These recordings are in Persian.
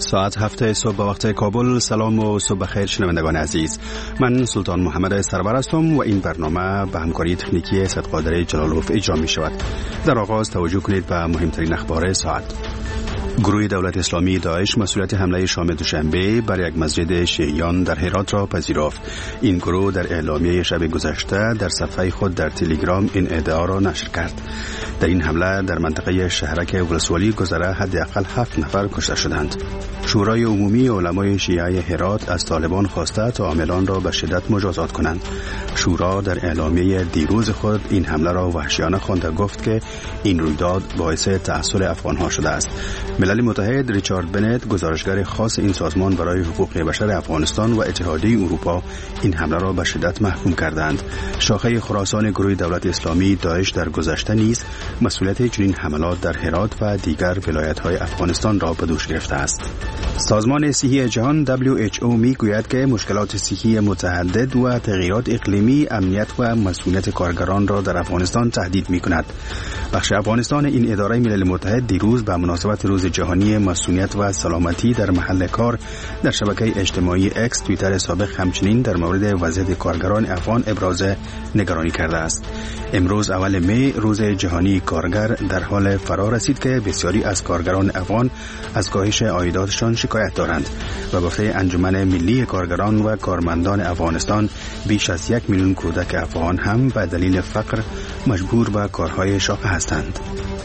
ساعت 7 صبح به وقت کابل. سلام و صبح بخیر شنوندگان عزیز. من سلطان محمد سرور هستم و این برنامه به همکاری تکنیکی صدقادر جلالوف اجرا می شود. در آغاز توجه کنید به مهمترین اخبار ساعت. گروه دولت اسلامی داعش مسئولیت حمله شام دوشنبه بر یک مسجد شیعیان در هرات را پذیرفت. این گروه در اعلامیه شب گذشته در صفحه خود در تلگرام این ادعا را نشر کرد. در این حمله در منطقه شهرک ولسوالی گذره حداقل 7 نفر کشته شدند. شورای عمومی علمای شیعه هرات از طالبان خواسته تا عاملان را به شدت مجازات کنند. شورا در اعلامیه دیروز خود این حمله را وحشیانه خوانده گفت که این رویداد باعث تأثیر افغانها شده است. ملل متحد ریچارد بنت گزارشگر خاص این سازمان برای حقوق بشر افغانستان و اتحادیه اروپا این حمله را به شدت محکوم کردند. شاخه خراسان گروه دولت اسلامی داعش در گذشته نیز مسئولیت چنین حملات در هرات و دیگر ولایت‌های افغانستان را به دوش گرفته است. سازمان صحی جهان WHO میگوید که مشکلات صحی متعدد و تغییرات اقلیمی امنیت و مسئولیت کارگران را در افغانستان تهدید می‌کند. بخش افغانستان این اداره ملل متحد دیروز به مناسبت روز جهانی مسئولیت و سلامتی در محل کار در شبکه اجتماعی اکس توییتر سابق همچنین در مورد وضعیت کارگران افغان ابراز نگرانی کرده است. امروز اول می روز جهانی کارگر در حال فرا رسید که بسیاری از کارگران افغان از کاهش عایداتشان شکایت دارند و گفته انجمن ملی کارگران و کارمندان افغانستان بیش از 1 میلیون کودک افغان هم به دلیل فقر مجبور به کارهای شاقه هستند.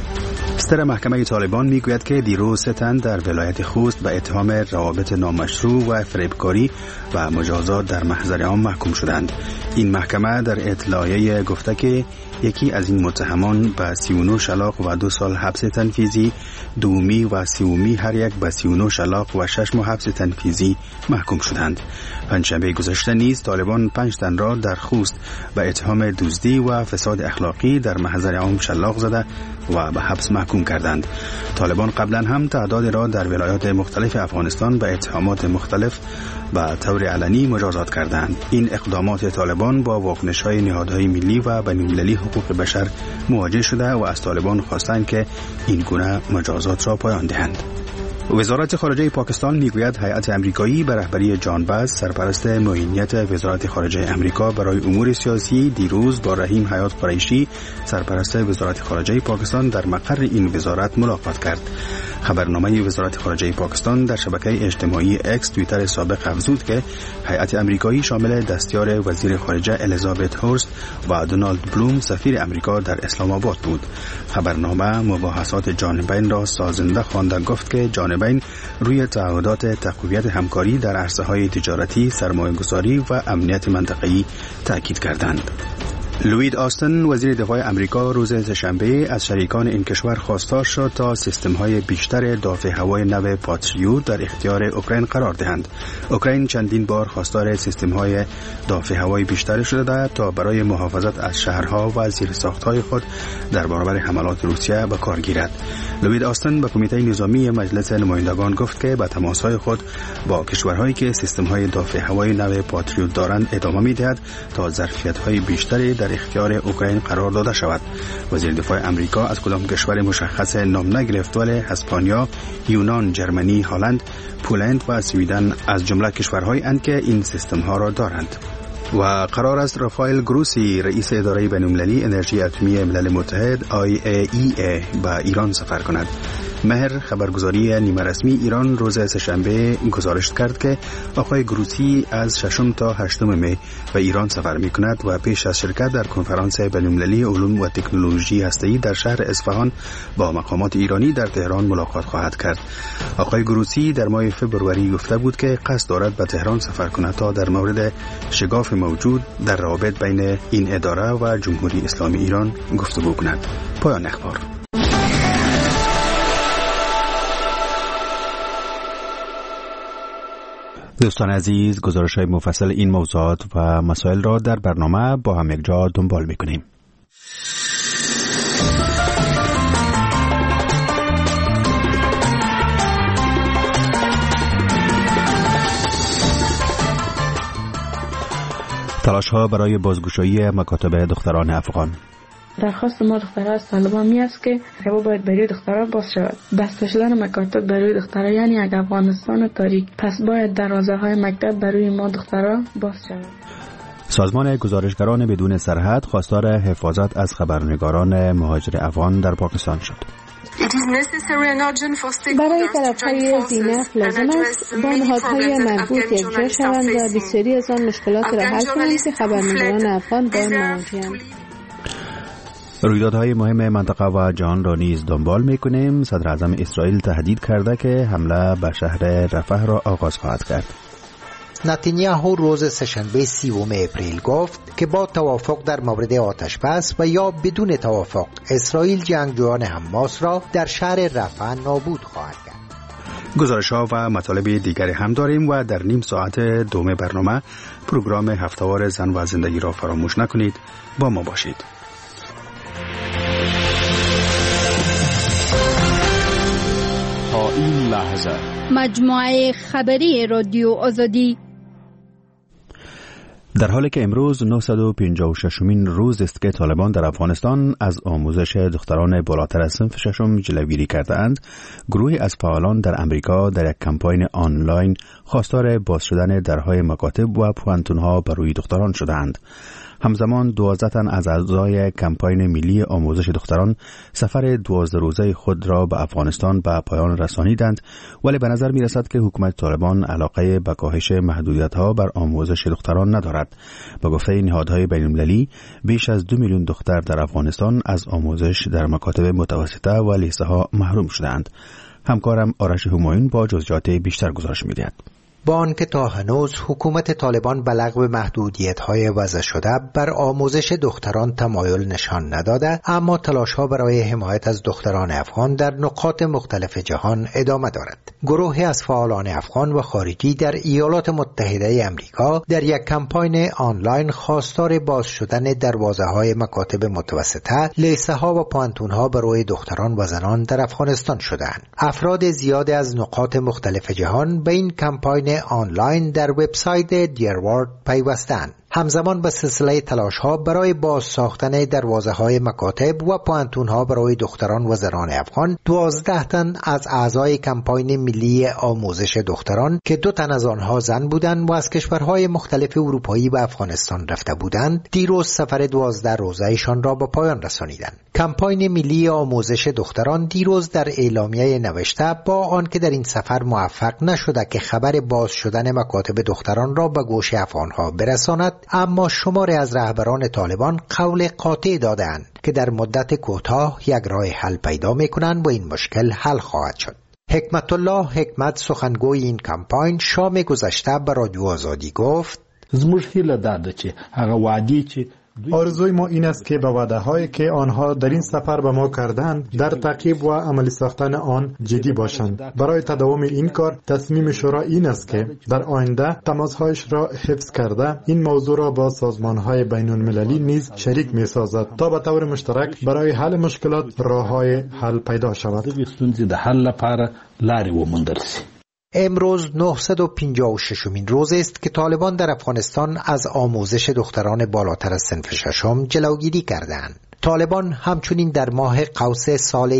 ستر محکمه طالبان میگوید که دیروز 3 تن در ولایت خوست به اتهام روابط نامشروع و فریبکاری و مجازات در محضر عام محکوم شدند. این محکمه در اطلاعیه گفته که یکی از این متهمان به 39 شلاق و 2 سال حبس تنفیذی، دومی و سومی هر یک به 39 شلاق و 6 ماه حبس تنفیذی محکوم شدند. پنجشنبه گذشته نیز طالبان 5 تن را در خوست به اتهام دزدی و فساد اخلاقی در محضر عام شلاق زده و به حبس محکوم کردند. طالبان قبلا هم تعداد را در ولایات مختلف افغانستان به اتهامات مختلف به طور علنی مجازات کردند. این اقدامات طالبان با واکنش‌های نهادهای ملی و بین‌المللی حقوق بشر مواجه شده و از طالبان خواستند که این گونه مجازات را پایان دهند. وزارت خارجه پاکستان میگوید هیئت امریکایی به رهبری جان باز سرپرست معینیت وزارت خارجه امریکا برای امور سیاسی دیروز با رحیم حیات قریشی سرپرست وزارت خارجه پاکستان در مقر این وزارت ملاقات کرد. خبرنامه وزارت خارجه پاکستان در شبکه اجتماعی اکس توییتر سابق افزود که هیئت امریکایی شامل دستیار وزیر خارجه الیزابت هورست و دونالد بلوم سفیر امریکا در اسلام آباد بود. خبرنامه مباحثات جانبین را سازنده خوانده گفت که جانبین روی تعهدات تقویت همکاری در عرصه‌های تجارتی، سرمایه‌گذاری و امنیت منطقه‌ای تاکید کردند. لوید آستن وزیر دفاع امریکا روز سه‌شنبه از شریکان این کشور خواستار شد تا سیستم‌های بیشتر دافع هوای نو پاتریوت در اختیار اوکراین قرار دهند. اوکراین چندین بار خواستار سیستم‌های دافع هوای بیشتر شده تا برای محافظت از شهرها و زیرساخت‌های خود در برابر حملات روسیه به کار گیرد. لوید آستن به کمیته نظامی مجلس نمایندگان گفت که به تماس‌های خود با کشورهایی که سیستم‌های دافع هوای نو پاتریوت دارند ادامه می‌دهد تا ظرفیت‌های بیشتری در اختیار اوکراین قرار داده شود. وزیر دفاع امریکا از کدام کشور مشخص نام نگرفت ولی اسپانیا، یونان، جرمنی، هلند، پولند و سوئدن از جمله کشورهایی اند که این سیستم‌ها را دارند. و قرار است رافائل گروسی رئیس اداره بین‌المللی انرژی اتمی ملل متحد IAEA به ایران سفر کند. مهر خبرگزاری نیمه رسمی ایران روز سه‌شنبه گزارش کرد که آقای گروسی از 6 تا 8 می به ایران سفر می‌کند و پیش از شرکت در کنفرانس بین‌المللی علوم و تکنولوژی هسته‌ای در شهر اصفهان با مقامات ایرانی در تهران ملاقات خواهد کرد. آقای گروسی در ماه فوریه گفته بود که قصد دارد به تهران سفر کند تا در مورد شگاف موجود در روابط بین این اداره و جمهوری اسلامی ایران گفتگو کند. پایان اخبار. دوستان عزیز، گزارش‌های مفصل این موضوعات و مسائل را در برنامه با هم یکجا دنبال می‌کنیم. تلاش‌ها برای بازگشایی مکاتب دختران افغان. درخواست ما دخترها از طالبان می است که مکاتب باید برای دخترها باز شود. بسته شدن مکاتب برای دخترها یعنی یک افغانستان تاریک، پس باید دروازه های مکتب برای ما دخترها باز شود. سازمان گزارشگران بدون سرحد خواستار حفاظت از خبرنگاران مهاجر افغان در پاکستان شد. برای طرف‌های زینف لازم است با نهادهای مربوط یکجا شوند و بسیاری از آن مشکلات را حل کنند که خبرنگاران افغان با آن مواجه‌اند. رویدادهای مهم منطقه و جهان را نیز دنبال می‌کنیم. صدر اعظم اسرائیل تهدید کرده که حمله به شهر رفح را آغاز خواهد کرد. نتانیاهو روز سه‌شنبه 30 اپریل گفت که با توافق در مورد آتش بس و یا بدون توافق اسرائیل جنگجویان حماس را در شهر رفح نابود خواهد کرد. گزارش‌ها و مطالب دیگری هم داریم و در نیم ساعت دوم برنامه پروگرام هفته‌وار زن و زندگی را فراموش نکنید. با ما باشید. تا این لحظه مجموعه خبری رادیو آزادی. در حالی که امروز 956مین روز است که طالبان در افغانستان از آموزش دختران بالاتر از صنف ششم جلوگیری کرده اند، گروهی از فعالان در امریکا در یک کمپاین آنلاین خواستار باز شدن درهای مکاتب و پوانتونها برای دختران شدند. همزمان 12 تن از اعضای کمپاین ملی آموزش دختران سفر 12 روزه خود را به افغانستان به پایان رسانیدند، ولی به نظر می رسد که حکومت طالبان علاقه به کاهش محدودیت‌ها بر آموزش دختران ندارد. به گفته نهادهای بین‌المللی بیش از 2 میلیون دختر در افغانستان از آموزش در مکاتب متوسطه و لیسه‌ها محروم شدند. همکارم آرش همایون با جزئیات بیشتر گزارش می‌دهد. با آنکه تا هنوز حکومت طالبان به لغو محدودیت‌های وضع شده بر آموزش دختران تمایل نشان نداده، اما تلاش‌ها برای حمایت از دختران افغان در نقاط مختلف جهان ادامه دارد. گروهی از فعالان افغان و خارجی در ایالات متحده آمریکا در یک کمپاین آنلاین خواستار باز شدن دروازه‌های مکاتب متوسطه، لیسه‌ها و پوانتون‌ها برای دختران و زنان در افغانستان شدند. افراد زیادی از نقاط مختلف جهان به این کمپاین آنلاین در وبسایت دیروارد پیوستند. همزمان به سلسله تلاش‌ها برای باز ساختن دروازه‌های مکاتب و پوانتون‌ها برای دختران و زنان افغان، 12 تن از اعضای کمپاین ملی آموزش دختران که 2 تن از آنها زن بودند و از کشورهای مختلف اروپایی به افغانستان رفته بودند، دیروز سفر 12 روزه‌شان را به پایان رسانیدند. کمپاین ملی آموزش دختران دیروز در اعلامیه نوشته با آنکه در این سفر موفق نشده که خبر باز شدن مکاتب دختران را به گوش افغان‌ها برساند، اما شماری از رهبران طالبان قول قاطع دادند که در مدت کوتاه یک راه حل پیدا می‌کنند و این مشکل حل خواهد شد. حکمت الله حکمت سخنگوی این کمپاین شام گذشته به رادیو آزادی گفت: زموږ هیله ده چې هغه وعدې چې آرزوی ما این است که به وعده‌هایی که آنها در این سفر به ما کردند در تعقیب و عملی ساختن آن جدی باشند. برای تداوم این کار تصمیم شورا این است که در آینده تماس‌هایش را حفظ کرده این موضوع را با سازمان‌های بین‌المللی نیز شریک می‌سازد تا به طور مشترک برای حل مشکلات راه‌های حل پیدا شود. ستونزې د حل لپاره لارې وموندل شي. امروز 956مین روز است که طالبان در افغانستان از آموزش دختران بالاتر از صنف ششم جلوگیری کردند. طالبان همچنین در ماه قوس سال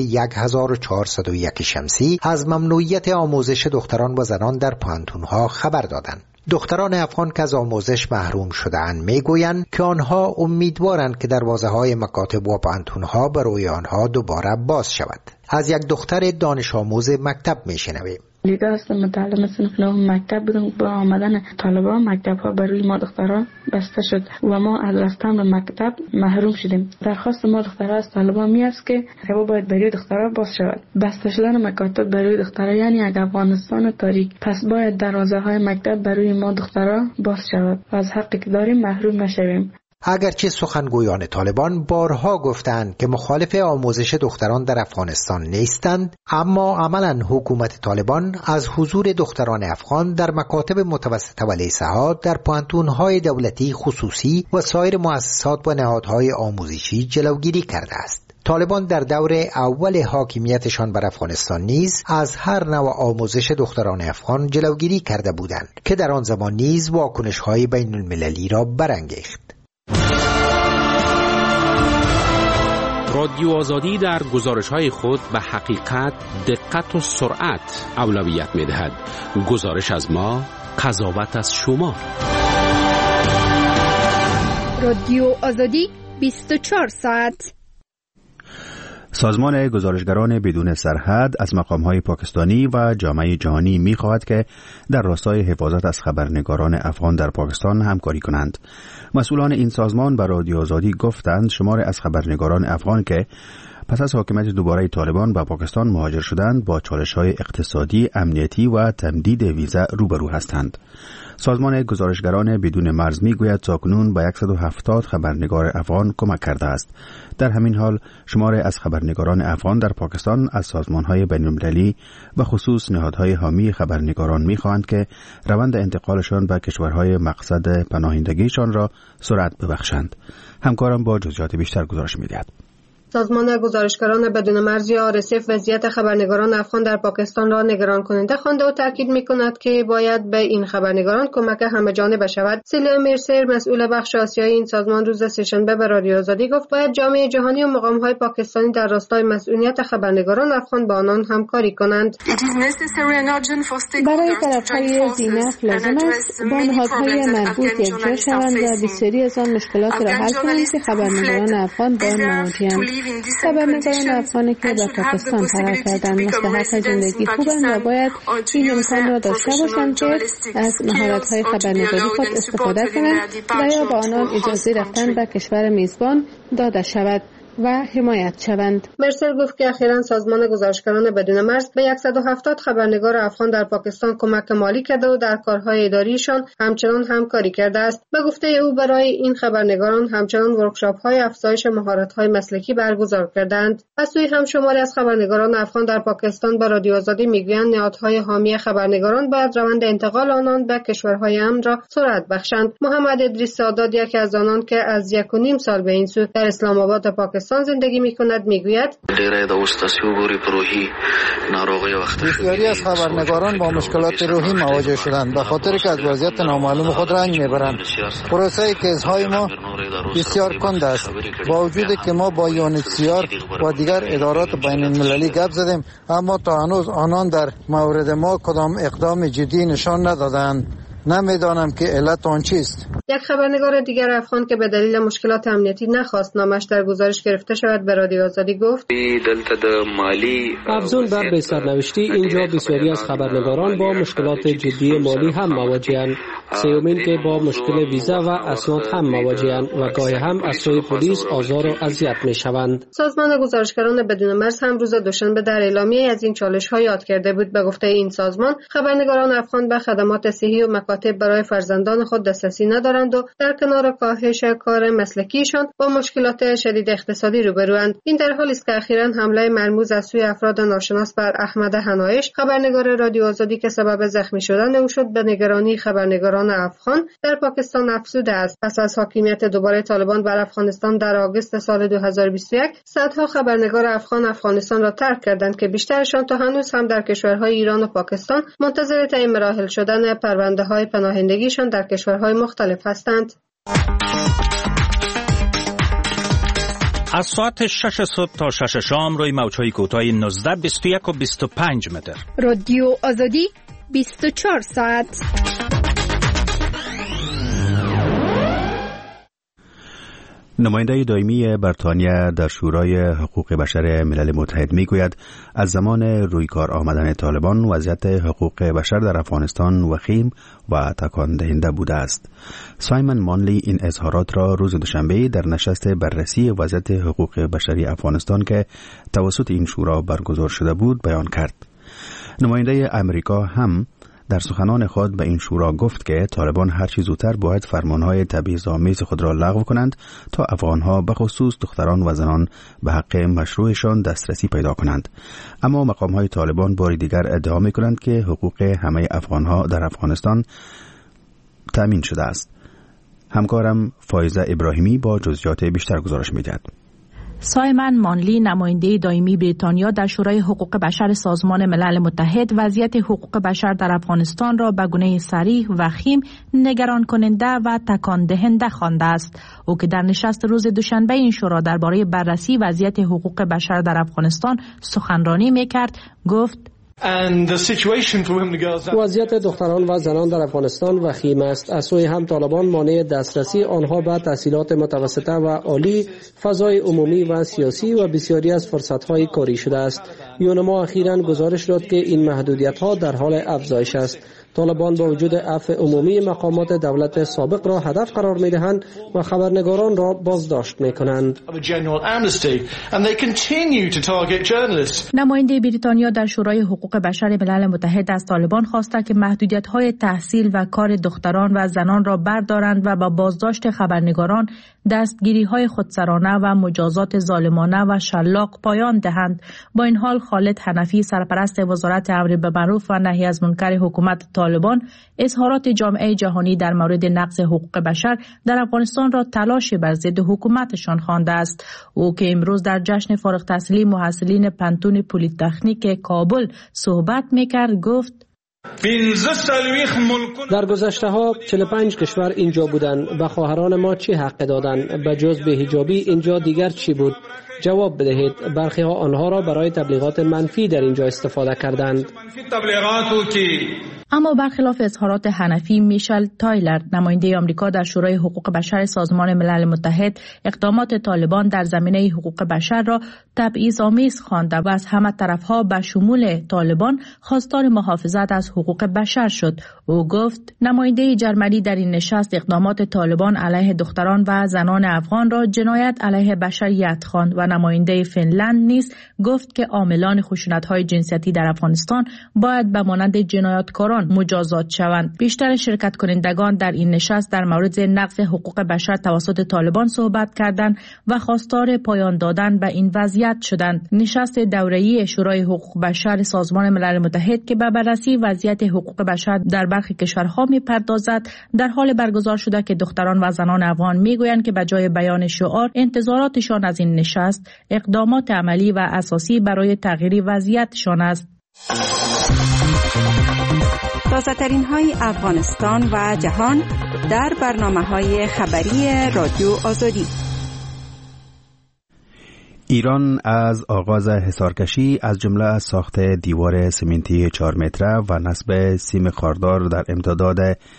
1401 شمسی از ممنوعیت آموزش دختران و زنان در پوانتون‌ها خبر دادند. دختران افغان که از آموزش محروم شده‌اند میگویند که آنها امیدوارند که دروازه‌های مکاتب و پوانتون‌ها برای آنها دوباره باز شود. از یک دختر دانش آموز مکتب میشنویم. لیده هستم متعلم صنف نهم مکتب بودم. با آمدن طالبان مکتب ها برای ما دختران بسته شد و ما از رفتن به مکتب محروم شدیم. درخواست ما دخترها از طالبان می است که مکتب باید برای دخترها باز شود. بسته شدن مکاتب برای دخترها یعنی یک افغانستان تاریک، پس باید دروازه های مکتب برای ما دخترها باز شود و از حقی که داریم محروم نشویم. اگرچه سخنگویان طالبان بارها گفتند که مخالف آموزش دختران در افغانستان نیستند، اما عملاً حکومت طالبان از حضور دختران افغان در مکاتب متوسطه و لیسه‌ها، در پوانتون‌های دولتی، خصوصی و سایر مؤسسات و نهادهای آموزشی جلوگیری کرده است. طالبان در دور اول حاکمیتشان بر افغانستان نیز از هر نوع آموزش دختران افغان جلوگیری کرده بودند که در آن زمان نیز واکنش‌های بین‌المللی را برانگیخت. رادیو آزادی در گزارش‌های خود به حقیقت، دقت و سرعت اولویت می‌دهد. گزارش از ما، قضاوت از شما. رادیو آزادی 24 ساعت. سازمان گزارشگران بدون سرحد از مقام‌های پاکستانی و جامعه جهانی می‌خواهد که در راستای حفاظت از خبرنگاران افغان در پاکستان همکاری کنند. مسئولان این سازمان به رادیو آزادی گفتند شمار از خبرنگاران افغان که پس از حاکمیت دوباره طالبان به پاکستان مهاجر شدند با چالش‌های اقتصادی، امنیتی و تمدید ویزا روبرو هستند. سازمان گزارشگران بدون مرز میگوید تاکنون به 170 خبرنگار افغان کمک کرده است. در همین حال شمار از خبرنگاران افغان در پاکستان از سازمان‌های بین‌المللی و خصوص نهادهای حامی خبرنگاران می‌خواهند که روند انتقالشان به کشورهای مقصد پناهندگیشان را سرعت ببخشند. همکارم با جزئیات بیشتر گزارش می‌دهد. سازمان گزارشگران بدون مرز یا RSF وضعیت خبرنگاران افغان در پاکستان را نگران کننده خوانده و تاکید می‌کند که باید به این خبرنگاران کمک همه‌جانبه شود. سیلیا مرسر مسئول بخش آسیایی این سازمان روز سه‌شنبه به رادیو آزادی گفت باید جامعه جهانی و مقام‌های پاکستانی در راستای مسئولیت خبرنگاران افغان با آنان همکاری کنند. برای طرف‌های زینف لازم است با نهادهای مربوط یکجا شوند و بسیاری از آن مشکلات را حل کنند که خبرنگاران افغان با آن مواجه‌اند. خبرنگاران افغانی که به پاکستان فرار کردند مستحق زندگی خوبند و باید این امکان را داشته باشند که از مهارت‌های خبرنگاری خود استفاده کنند و یا با آنان اجازه رفتن به کشور میزبان داده شود و حمایت شوند. مرسل گفت که اخیراً سازمان گزارشگران بدون مرز به 170 خبرنگار افغان در پاکستان کمک مالی کرده و در کارهای اداریشان همچنان همکاری کرده است. به گفته او برای این خبرنگاران همچنان ورکشاپ‌های افزایش مهارت‌های مسلکی برگزار کردند. از سوی هم شماری از خبرنگاران افغان در پاکستان به رادیو آزادی میگویند نهادهای حامی خبرنگاران باید روند انتقال آنان به کشورهای امن را سرعت بخشند. محمد ادریس سادات یکی از آنان که از 1.5 سال به این سو در اسلام آباد پاکستان زندگی می‌کند میگوید بسیاری از خبرنگاران با مشکلات روحی مواجه شدند به خاطر که از وضعیت نامعلوم خود رنج میبرند. پروسه کیس‌های ما بسیار کند است. با وجودی که ما با UNHCR و دیگر ادارات بین‌المللی گپ زدیم اما تا هنوز آنان در مورد ما کدام اقدام جدی نشان ندادند. نمیدانم که علت آن چیست. یک خبرنگار دیگر افغان که به دلیل مشکلات امنیتی نخواست نامش در گزارش گرفته شود به رادیو آزادی گفت افزون بر به سرنوشتی اینجا بسیاری از خبرنگاران با مشکلات جدی مالی هم مواجه‌اند. سومین که با مشکل ویزا و اسناد هم مواجه‌اند و گاهی هم از سوی پلیس آزار و اذیت می‌شوند. سازمان گزارشگران بدون مرز هم روز دوشنبه در اعلامیه از این چالش‌ها یاد کرده بود. به گفته این سازمان خبرنگاران افغان به خدمات صحی و مکاتب برای فرزندان خود دسترسی ندارند و در کنار کاهش کار مسلکیشان با مشکلات شدید اقتصادی روبروند. این در حالی است که اخیراً حمله مرموز از سوی افراد ناشناس بر احمد حنایش خبرنگار رادیو آزادی که سبب زخمی شدن او شد به نگرانی خبرنگاران افغان در پاکستان افزوده است. پس از حاکمیت دوباره طالبان بر افغانستان در آگوست سال 2021 صدها خبرنگار افغانستان را ترک کردند که بیشترشان تا هنوز هم در کشورهای ایران و پاکستان منتظر تعیین مراحل شدن پرونده‌های پناهندگیشان در کشورهای مختلف هستند. از ساعت 6 صبح تا 6 شام روی موج‌های کوتاه 19 21 و 25 متر. رادیو آزادی 24 ساعت. نماینده دائمی بریتانیا در شورای حقوق بشر ملل متحد میگوید از زمان رویکار آمدن طالبان وضعیت حقوق بشر در افغانستان وخیم و تکان دهنده بوده است. سایمون مانلی این اظهارات را روز دوشنبه در نشست بررسی وضعیت حقوق بشری افغانستان که توسط این شورا برگزار شده بود بیان کرد. نماینده امریکا هم در سخنان خود به این شورا گفت که طالبان هر چه زودتر باید فرمانهای تبعیض‌آمیز خود را لغو کنند تا افغانها به خصوص دختران و زنان به حق مشروعشان دسترسی پیدا کنند. اما مقامهای طالبان بار دیگر ادعا می‌کنند که حقوق همه افغانها در افغانستان تامین شده است. همکارم فایزه ابراهیمی با جزئیات بیشتر گزارش می‌دهد. سایمن مانلی نماینده دائمی بریتانیا در شورای حقوق بشر سازمان ملل متحد وضعیت حقوق بشر در افغانستان را به گونه صریح و خیم نگران کننده و تکان دهنده خوانده است. او که در نشست روز دوشنبه این شورا درباره بررسی وضعیت حقوق بشر در افغانستان سخنرانی می‌کرد گفت وضعیت دختران و زنان در افغانستان وخیم است. از سوی هم طالبان مانع دسترسی آنها به تحصیلات متوسطه و عالی، فضای عمومی و سیاسی و بسیاری از فرصت‌های کاری شده است. یونما اخیراً گزارش داد که این محدودیت‌ها در حال افزایش است. طالبان با وجود عفو عمومی مقامات دولت سابق را هدف قرار می‌دهند و خبرنگاران را بازداشت می‌کنند. نماینده بریتانیا در شورای حقوق بشر ملل متحد از طالبان خواسته که محدودیت‌های تحصیل و کار دختران و زنان را بردارند و با بازداشت خبرنگاران، دستگیری‌های خودسرانه و مجازات ظالمانه و شلاق پایان دهند. با این حال خالد حنفی سرپرست وزارت امر بالمعروف و نهی از منکر حکومت طالبان اظهارات جامعه جهانی در مورد نقض حقوق بشر در افغانستان را تلاش بر ضد حکومتشان خوانده است. او که امروز در جشن فارغ التحصیلی محصلین پنتون پلی‌تکنیک کابل صحبت می‌کرد گفت: در گذشته ها 45 کشور اینجا بودند. به خواهران ما چی حق دادند؟ به جز بی‌حجابی اینجا دیگر چی بود؟ جواب بدهید. برخی ها آنها را برای تبلیغات منفی در اینجا استفاده کردند. اما برخلاف اظهارات حنفی، میشل تایلر نماینده آمریکا در شورای حقوق بشر سازمان ملل متحد اقدامات طالبان در زمینه حقوق بشر را تبعیض‌آمیز خوانده و از همه طرفها به شمول طالبان خواستار محافظت از حقوق بشر شد. او گفت نماینده جرمنی در این نشست اقدامات طالبان علیه دختران و زنان افغان را جنایت علیه بشریت خواند و نماینده فنلند نیز گفت که عاملان خشونت‌های جنسیتی در افغانستان باید به مانند جنایتکاران مجازات شوند. بیشتر شرکت کنندگان در این نشست در مورد نقض حقوق بشر توسط طالبان صحبت کردند و خواستار پایان دادن به این وضعیت شدند. نشست دوره‌ای شورای حقوق بشر سازمان ملل متحد که به بررسی وضعیت حقوق بشر در برخی کشورها می‌پردازد در حال برگزار شده که دختران و زنان افغان می‌گویند که به جای بیان شعار، انتظاراتشان از این نشست اقدامات عملی و اساسی برای تغییر وضعیتشان است. تازه‌ترین های افغانستان و جهان در برنامه‌های خبری رادیو آزادی. ایران از آغاز حصارکشی از جمله ساخت دیوار سمنتی 4 متره و نصب سیم خاردار در امتداد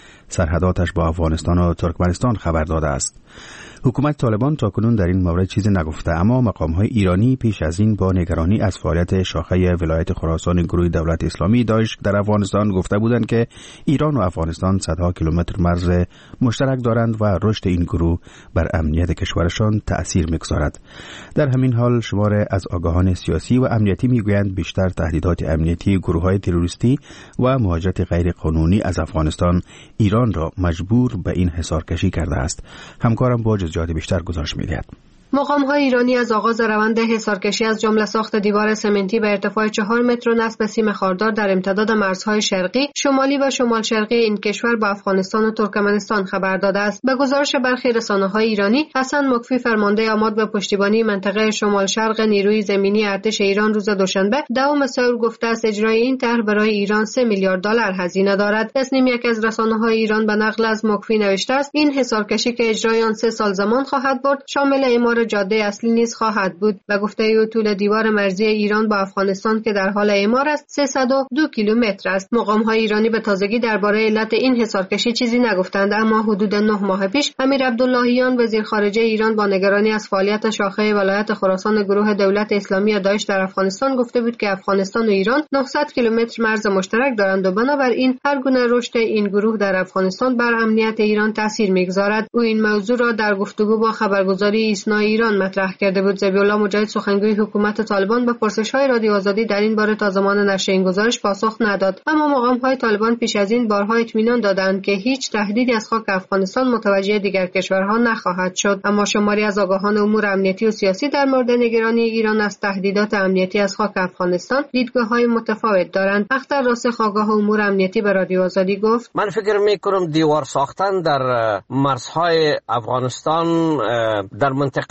سرحداتش با افغانستان و ترکمنستان خبر داده است. حکومت طالبان تاکنون در این مورد چیزی نگفته، اما مقام‌های ایرانی پیش از این با نگرانی از فعالیت شاخه ولایت خراسان گروه دولت اسلامی داعش در افغانستان گفته بودند که ایران و افغانستان صدها کیلومتر مرز مشترک دارند و رشد این گروه بر امنیت کشورشان تأثیر می‌گذارد. در همین حال شمار از آگاهان سیاسی و امنیتی می‌گویند بیشتر تهدیدات امنیتی گروه‌های تروریستی و مهاجرت غیر قانونی از افغانستان ایران را مجبور به این حصارکشی کرده است. همکارم با جزئیات بیشتر گزارش می‌دهد. مقام‌های ایرانی از آغاز روند حصارکشی از جمله ساخت دیوار سمنتی به ارتفاع 4 متر و نصب سیم خاردار در امتداد مرزهای شرقی، شمالی و شمال شرقی این کشور با افغانستان و ترکمنستان خبر داده است. به گزارش برخی رسانه‌های ایرانی، حسن مکفی فرمانده آماد به پشتیبانی منطقه شمال شرق نیروی زمینی ارتش ایران روز دوشنبه 10 سئول گفته است اجرای این طرح برای ایران 3 میلیارد دلار هزینه دارد. تصنیم یک از رسانه‌های ایران به نقل از مکفی نوشته است این حصارکشی که اجرای آن 3 سال زمان خواهد برد، شامل اعمار جاده اصلی نیز خواهد بود. و گفته او طول دیوار مرزی ایران با افغانستان که در حال اعمار است 302 کیلومتر است. مقام‌های ایرانی به تازگی درباره علت این حصارکشی چیزی نگفتند، اما حدود 9 ماه پیش امیر عبداللهیان وزیر خارجه ایران با نگرانی از فعالیت شاخه ولایت خراسان گروه دولت اسلامی داعش در افغانستان گفته بود که افغانستان و ایران 900 کیلومتر مرز مشترک دارند و بنابراین هر گونه رشد این گروه در افغانستان بر امنیت ایران تاثیر می‌گذارد. او این موضوع را در گفتگو با خبرگزاری ایسنا ایران مطرح کرده بود. ذبیح الله مجاهد سخنگوی حکومت طالبان به پرسش‌های رادیو آزادی در این باره تا زمان نشر این گزارش پاسخ نداد، اما مقام‌های طالبان پیش از این بارها اطمینان دادند که هیچ تهدیدی از خاک افغانستان متوجه دیگر کشورها نخواهد شد. اما شماری از آگاهان امور امنیتی و سیاسی در مورد نگرانی ایران از تهدیدات امنیتی از خاک افغانستان دیدگاه‌های متفاوت دارند. اختر راسخ آگاه امور امنیتی به رادیو آزادی گفت: من فکر می‌کنم دیوار ساختن در مرزهای افغانستان در منطقه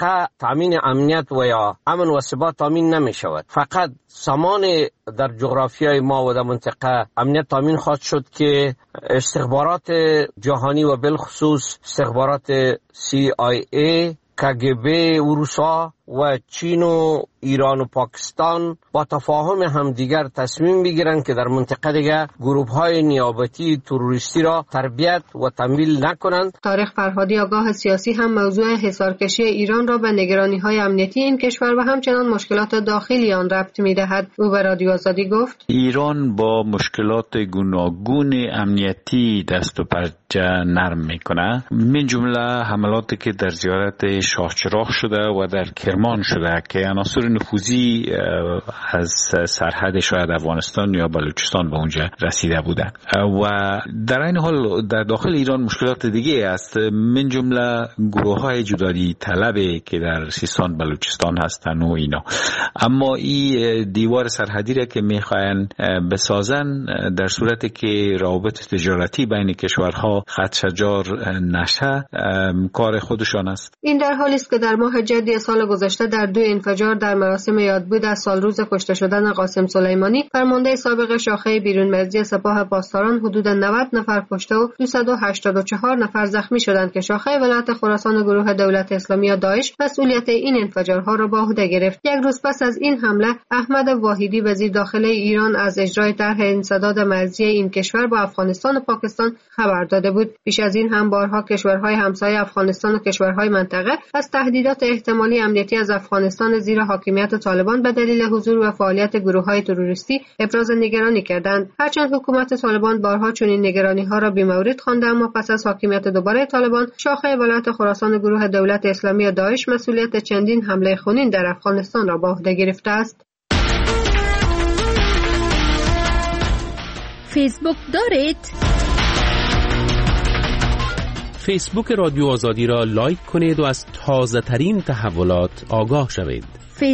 منطقه تامین امنیت و یا امن و ثبات تامین نمی شود. فقط زمان در جغرافیای ما و در منطقه امنیت تامین خواهد شد که استخبارات جهانی و بالخصوص استخبارات CIA، KGB اروسا و چین و ایران و پاکستان با تفاهم همدیگر تصمیم بگیرند که در منطقه دیگه گروه‌های نیابتی تروریستی را تربیت و تمویل نکنند. طارق فرهادی آگاه سیاسی هم موضوع حصارکشی ایران را به نگرانی‌های امنیتی این کشور و همچنان مشکلات داخلی آن ربط می‌دهد. او به رادیو آزادی گفت: ایران با مشکلات گوناگون امنیتی دست و پنجه نرم میکنه، من جمله حملاتی که در زیارت شاهچراغ شده و در کرمان شده که عناصر نفوذی از سرحد شاید افغانستان یا بلوچستان به اونجا رسیده بودند و در این حال در داخل ایران مشکلات دیگه است، من جمله گروه‌های جدایی طلبه که در سیستان بلوچستان هستند و اینا. اما این دیوار سرحدی را که میخواین بسازن در صورتی که روابط تجارتی بین کشورها خط شجار نشه کار خودشان است. این در حالی است که در ماه جدی سال گذشته در 2 انفجار در مراسم یادبود از سال روز کشته شدن قاسم سلیمانی، فرمانده سابق شاخه بیرونمرزی سپاه پاسداران، حدود 90 نفر کشته و 284 نفر زخمی شدند که شاخه ولایت خراسان گروه دولت اسلامی یا داعش مسئولیت این انفجارها را به عهده گرفت. یک روز پس از این حمله، احمد واحدی وزیر داخله ایران از اجرای طرح انسداد مرزی این کشور با افغانستان و پاکستان خبر داده بود. پیش از این هم بارها کشورهای همسایه افغانستان و کشورهای منطقه از تهدیدات احتمالی امنیتی از افغانستان زیر حاکمیت طالبان به دلیل حضور و فعالیت گروه‌های تروریستی ابراز نگرانی کردند. هرچند حکومت طالبان بارها چنین نگرانی‌ها را بی‌مورد خوانده، اما پس از حاکمیت دوباره طالبان، شاخه ولایت خراسان گروه دولت اسلامی یا داعش مسئولیت چندین حمله خونین در افغانستان را به عهده گرفته است. فیسبوک دارید؟ فیسبوک رادیو آزادی را لایک کنید و از تازه ترین تحولات آگاه شوید.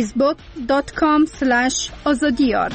facebook.com/azadiyar.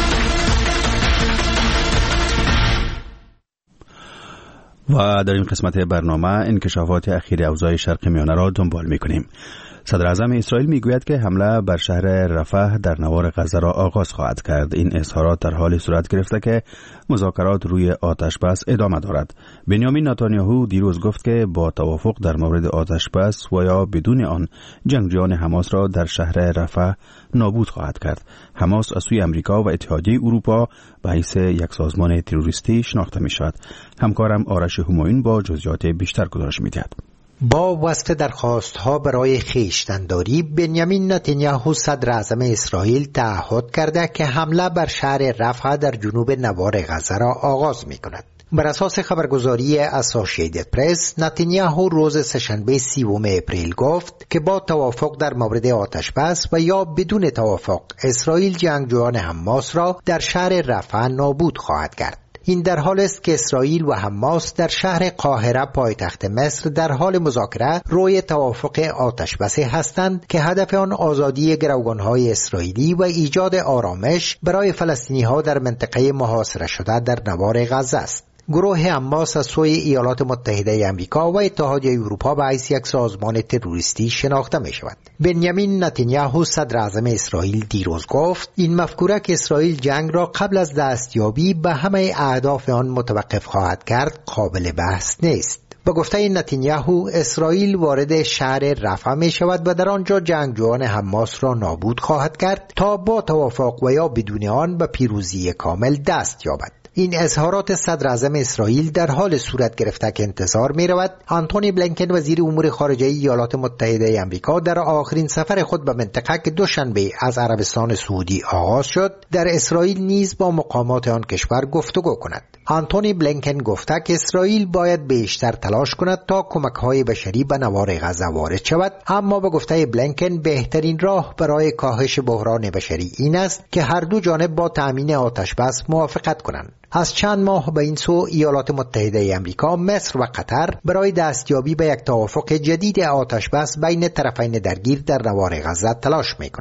و در این قسمت برنامه انکشافات اخیر اوضاع شرق میانه را دنبال می‌کنیم. صدر اعظم اسرائیل میگوید که حمله بر شهر رفح در نوار غزه را آغاز خواهد کرد. این اظهارات در حال صورت گرفته که مذاکرات روی آتش بس ادامه دارد. بنیامین نتانیاهو دیروز گفت که با توافق در مورد آتش بس و یا بدون آن جنگجویان حماس را در شهر رفح نابود خواهد کرد. حماس از سوی امریکا و اتحادیه اروپا به حیث یک سازمان تروریستی شناخته می شود. همکارم آرش همایون با جزئیات بیشتر گزارش می‌دهد. با وصف درخواست‌ها برای خویشتن‌داری، بنیامین نتانیاهو صدر اعظم اسرائیل تعهد کرده که حمله بر شهر رفح در جنوب نوار غزه را آغاز می‌کند. بر اساس خبرگزاری اسوسییتد پرس، نتانیاهو روز سه‌شنبه 30 اپریل گفت که با توافق در مورد آتش بس و یا بدون توافق، اسرائیل جنگجویان حماس را در شهر رفح نابود خواهد کرد. این در حال است که اسرائیل و حماس در شهر قاهره پایتخت مصر در حال مذاکره روی توافق آتش بس هستند که هدف آن آزادی گروگان‌های اسرائیلی و ایجاد آرامش برای فلسطینی‌ها در منطقه محاصره شده در نوار غزه است. گروه حماس از سوی ایالات متحده آمریکا و اتحادیه اروپا به حیث یک سازمان تروریستی شناخته می شود. بنیامین نتانیاهو صدر اعظم اسرائیل دیروز گفت این مفکوره که اسرائیل جنگ را قبل از دستیابی به همه اهداف آن متوقف خواهد کرد قابل بحث نیست. با گفته نتانیاهو، اسرائیل وارد شهر رفح می شود و در آنجا جنگجویان حماس را نابود خواهد کرد تا با توافق و یا بدون آن به پیروزی کامل دست یابد. این اظهارات صدر اعظم اسرائیل در حال صورت گرفته که انتظار می رود آنتونی بلینکن وزیر امور خارجه ایالات متحده آمریکا در آخرین سفر خود به منطقه که دوشنبه از عربستان سعودی آغاز شد، در اسرائیل نیز با مقامات آن کشور گفتگو کند. آنتونی بلینکن گفته که اسرائیل باید بیشتر تلاش کند تا کمک‌های بشری به نوار غزه وارد شود، اما به گفته بلینکن بهترین راه برای کاهش بحران بشری این است که هر دو جانب با تأمین آتش بس موافقت کنند. از چند ماه به این سو ایالات متحده آمریکا، مصر و قطر برای دستیابی به یک توافق جدید آتش بس بین طرفین درگیر در نوار غزه تلاش می‌کنند.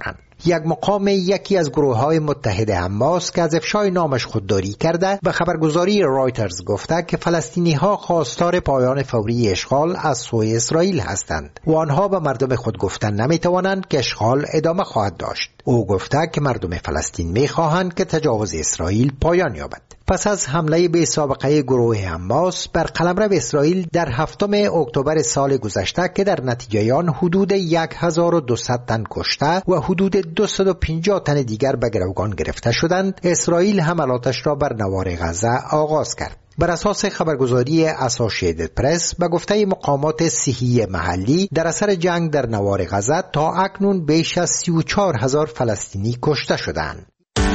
یک مقام یکی از گروه‌های متحد حماس که از افشای نامش خودداری کرده به خبرگزاری رایترز گفته که فلسطینی‌ها خواستار پایان فوری اشغال از سوی اسرائیل هستند و آنها به مردم خود گفتن نمی‌توانند که اشغال ادامه خواهد داشت. او گفته که مردم فلسطین می‌خواهند که تجاوز اسرائیل پایان یابد. پس از حمله بی سابقه گروه حماس بر قلمرو اسرائیل در 7 اکتبر سال گذشته که در نتیجه آن حدود 1200 تن کشته و حدود 250 تن دیگر به گروگان گرفته شدند، اسرائیل حملاتش را بر نوار غزه آغاز کرد. بر اساس خبرگزاری اسوسییتد پرس به گفته مقامات صحی محلی، در اثر جنگ در نوار غزه تا اکنون بیش از 34,000 فلسطینی کشته شدند.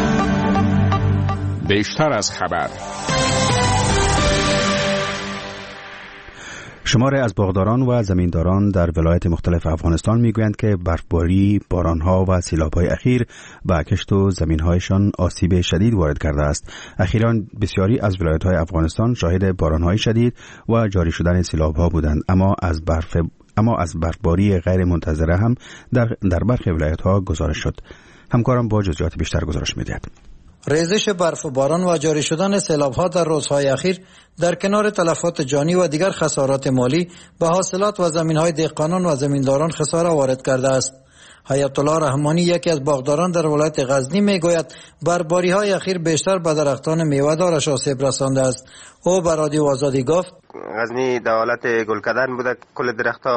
بیشتر از خبر. شماری از باغداران و زمینداران در ولایت مختلف افغانستان میگویند که برفباری، بارانها و سیلاب‌های اخیر به کشت و زمین‌هایشان آسیب شدید وارد کرده است. اخیراً بسیاری از ولایت‌های افغانستان شاهد باران‌های شدید و جاری شدن سیلاب‌ها بودند، اما از برفباری غیر منتظره هم در برخی ولایت‌ها گزارش شد. همکارم با جزئیات بیشتر گزارش می‌دهد. ریزش برف و باران و جاری شدن سیلاب‌ها در روزهای اخیر در کنار تلفات جانی و دیگر خسارات مالی به حاصلات و زمین‌های دهقانان و زمینداران خساره وارد کرده است. حیات الله رحمانی یکی از باغداران در ولایت غزنی میگوید برفباری‌های اخیر بیشتر به درختان میوه‌دارش آسیب رسانده است. او به رادیو آزادی گفت غزنی در حالت گل کردن بوده، کل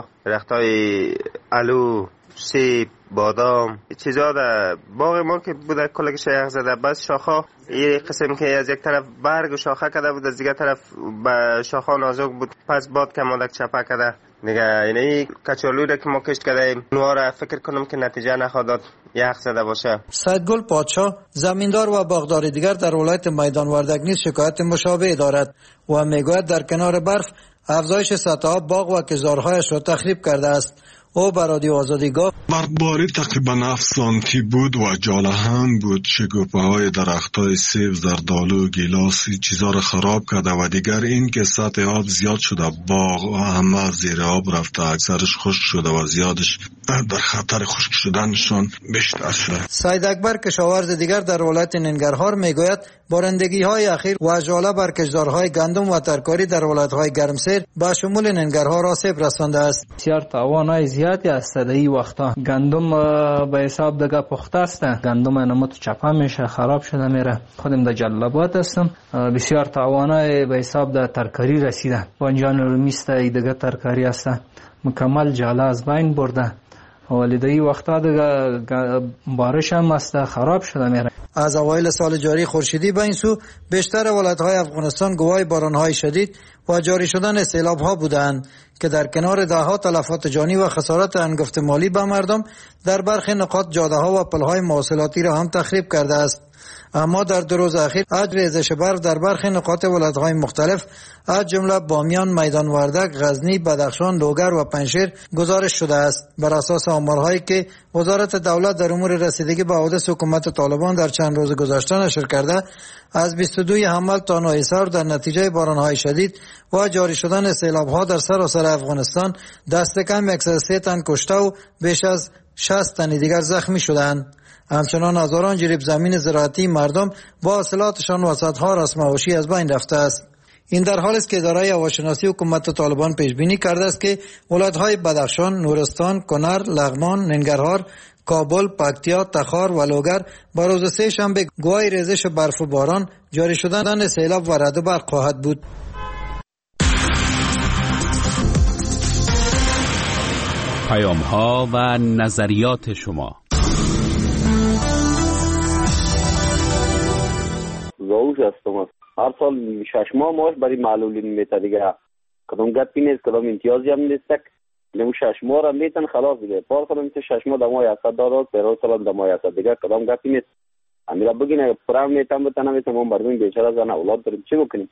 درخت‌های الو، سیب، بادام، چیزا در باغ ما که بوده کلک شیخ زده، بس شاخه یه قسم که از یک طرف برگ و شاخه کرده بود، از دیگر طرف به شاخه نازک بود، پس باد کمالک چپه کرده دیگه. یعنی کچالوی را که ما کشت کردیم نوارا فکر کنم که نتیجه نخواهد داد، یخ زده باشه. سیدگل پادشاه زمیندار و باغدار دیگر در ولایت میدان وردک نیز شکایت مشابه دارد و میگوید در کنار برف افزایش سطح آب باغ و کشتزارهایش را تخریب کرده است. او به رادیو آزادی گفت برفباری تقریبا 7 سانتی بود و جاله هم بود. شکوفه های درخت های سیب، زردالو، گیلاس چیزا را خراب کرده و دیگر این که سطح آب زیاد شده، باغ همه زیر آب رفته، اکثرش خشک شده و زیادش در خطر خشک شدنشان بیشتر شده. سید اکبر کشاورز دیگر در ولایت ننگرهار میگوید بارندگی های اخیر و ژاله بر کشتزارهای گندم و ترکاری در ولایت های گرمسیر با شمول ننگرهار آسیب رسانده است. بسیار تاوانای زیادی است در این وقتا. گندم به حساب دیگه پخته است، گندم نموت چپه میشه، خراب شده میره. خودم در جلال‌آباد هستم، بسیار تاوانای به حساب در ترکاری رسیده. بانجان رومیست دیگه ترکاری است، مکمل جاله از بین برده. ولی در این وقتا دیگه بارش هم است، خراب شده میره. از اوایل سال جاری خورشیدی به این سو بیشتر ولایت‌های افغانستان گواهی باران‌های شدید و جاری شدن سیلاب‌ها بودند که در کنار ده‌ها تلفات جانی و خسارات انگفت مالی به مردم در برخی نقاط جاده‌ها و پل‌های مواصلاتی را هم تخریب کرده است. اما در 2 روز اخیر از ریزش برف در برخی نقاط ولایت‌های مختلف از جمله بامیان، میدان وردک، غزنی، بدخشان، لوگر و پنجشیر گزارش شده است. بر اساس آمارهایی که وزارت دولت در امور رسیدگی به حوادث حکومت طالبان در چند روز گذشته نشر کرده، از 22 حمل تا 9 حصار در نتیجه باران‌های شدید و جاری شدن سیلاب‌ها در سراسر افغانستان دست کم 103 تن کشته و بیش از 60 تن دیگر زخمی شدند. همچنان هزاران جریب زمین زراعتی مردم با حاصلاتشان و صدها رسم‌هاشی از بین رفته است. این در حالی است که اداره هواشناسی حکومت طالبان پیش بینی کرده است که ولایت‌های بدخشان، نورستان، کنر، لغمان، ننگرهار، کابل، پکتیا، تخار و لوگر با روز 3 شنبه گواهی ریزش برف و باران، جاری شدن سیلاب و رعد و برق خواهد بود. پیام‌ها و نظریات شما. زاوش هستم. هر سال 6 ماه ماش برای معلولین میته دیگه. کدام گپی نیست، کدام امتیازی هم نیست. لیمو 6 ماه را میتن خلاص دیگه. پار کنم که 6 ماه دمای 100 داد، پیرو سال دمای 100 دیگه کدام گپی نیست. امیرا بگین پرام میتم بتنم میتم مردم بیچاره زن اولاد داریم چی بکنیم؟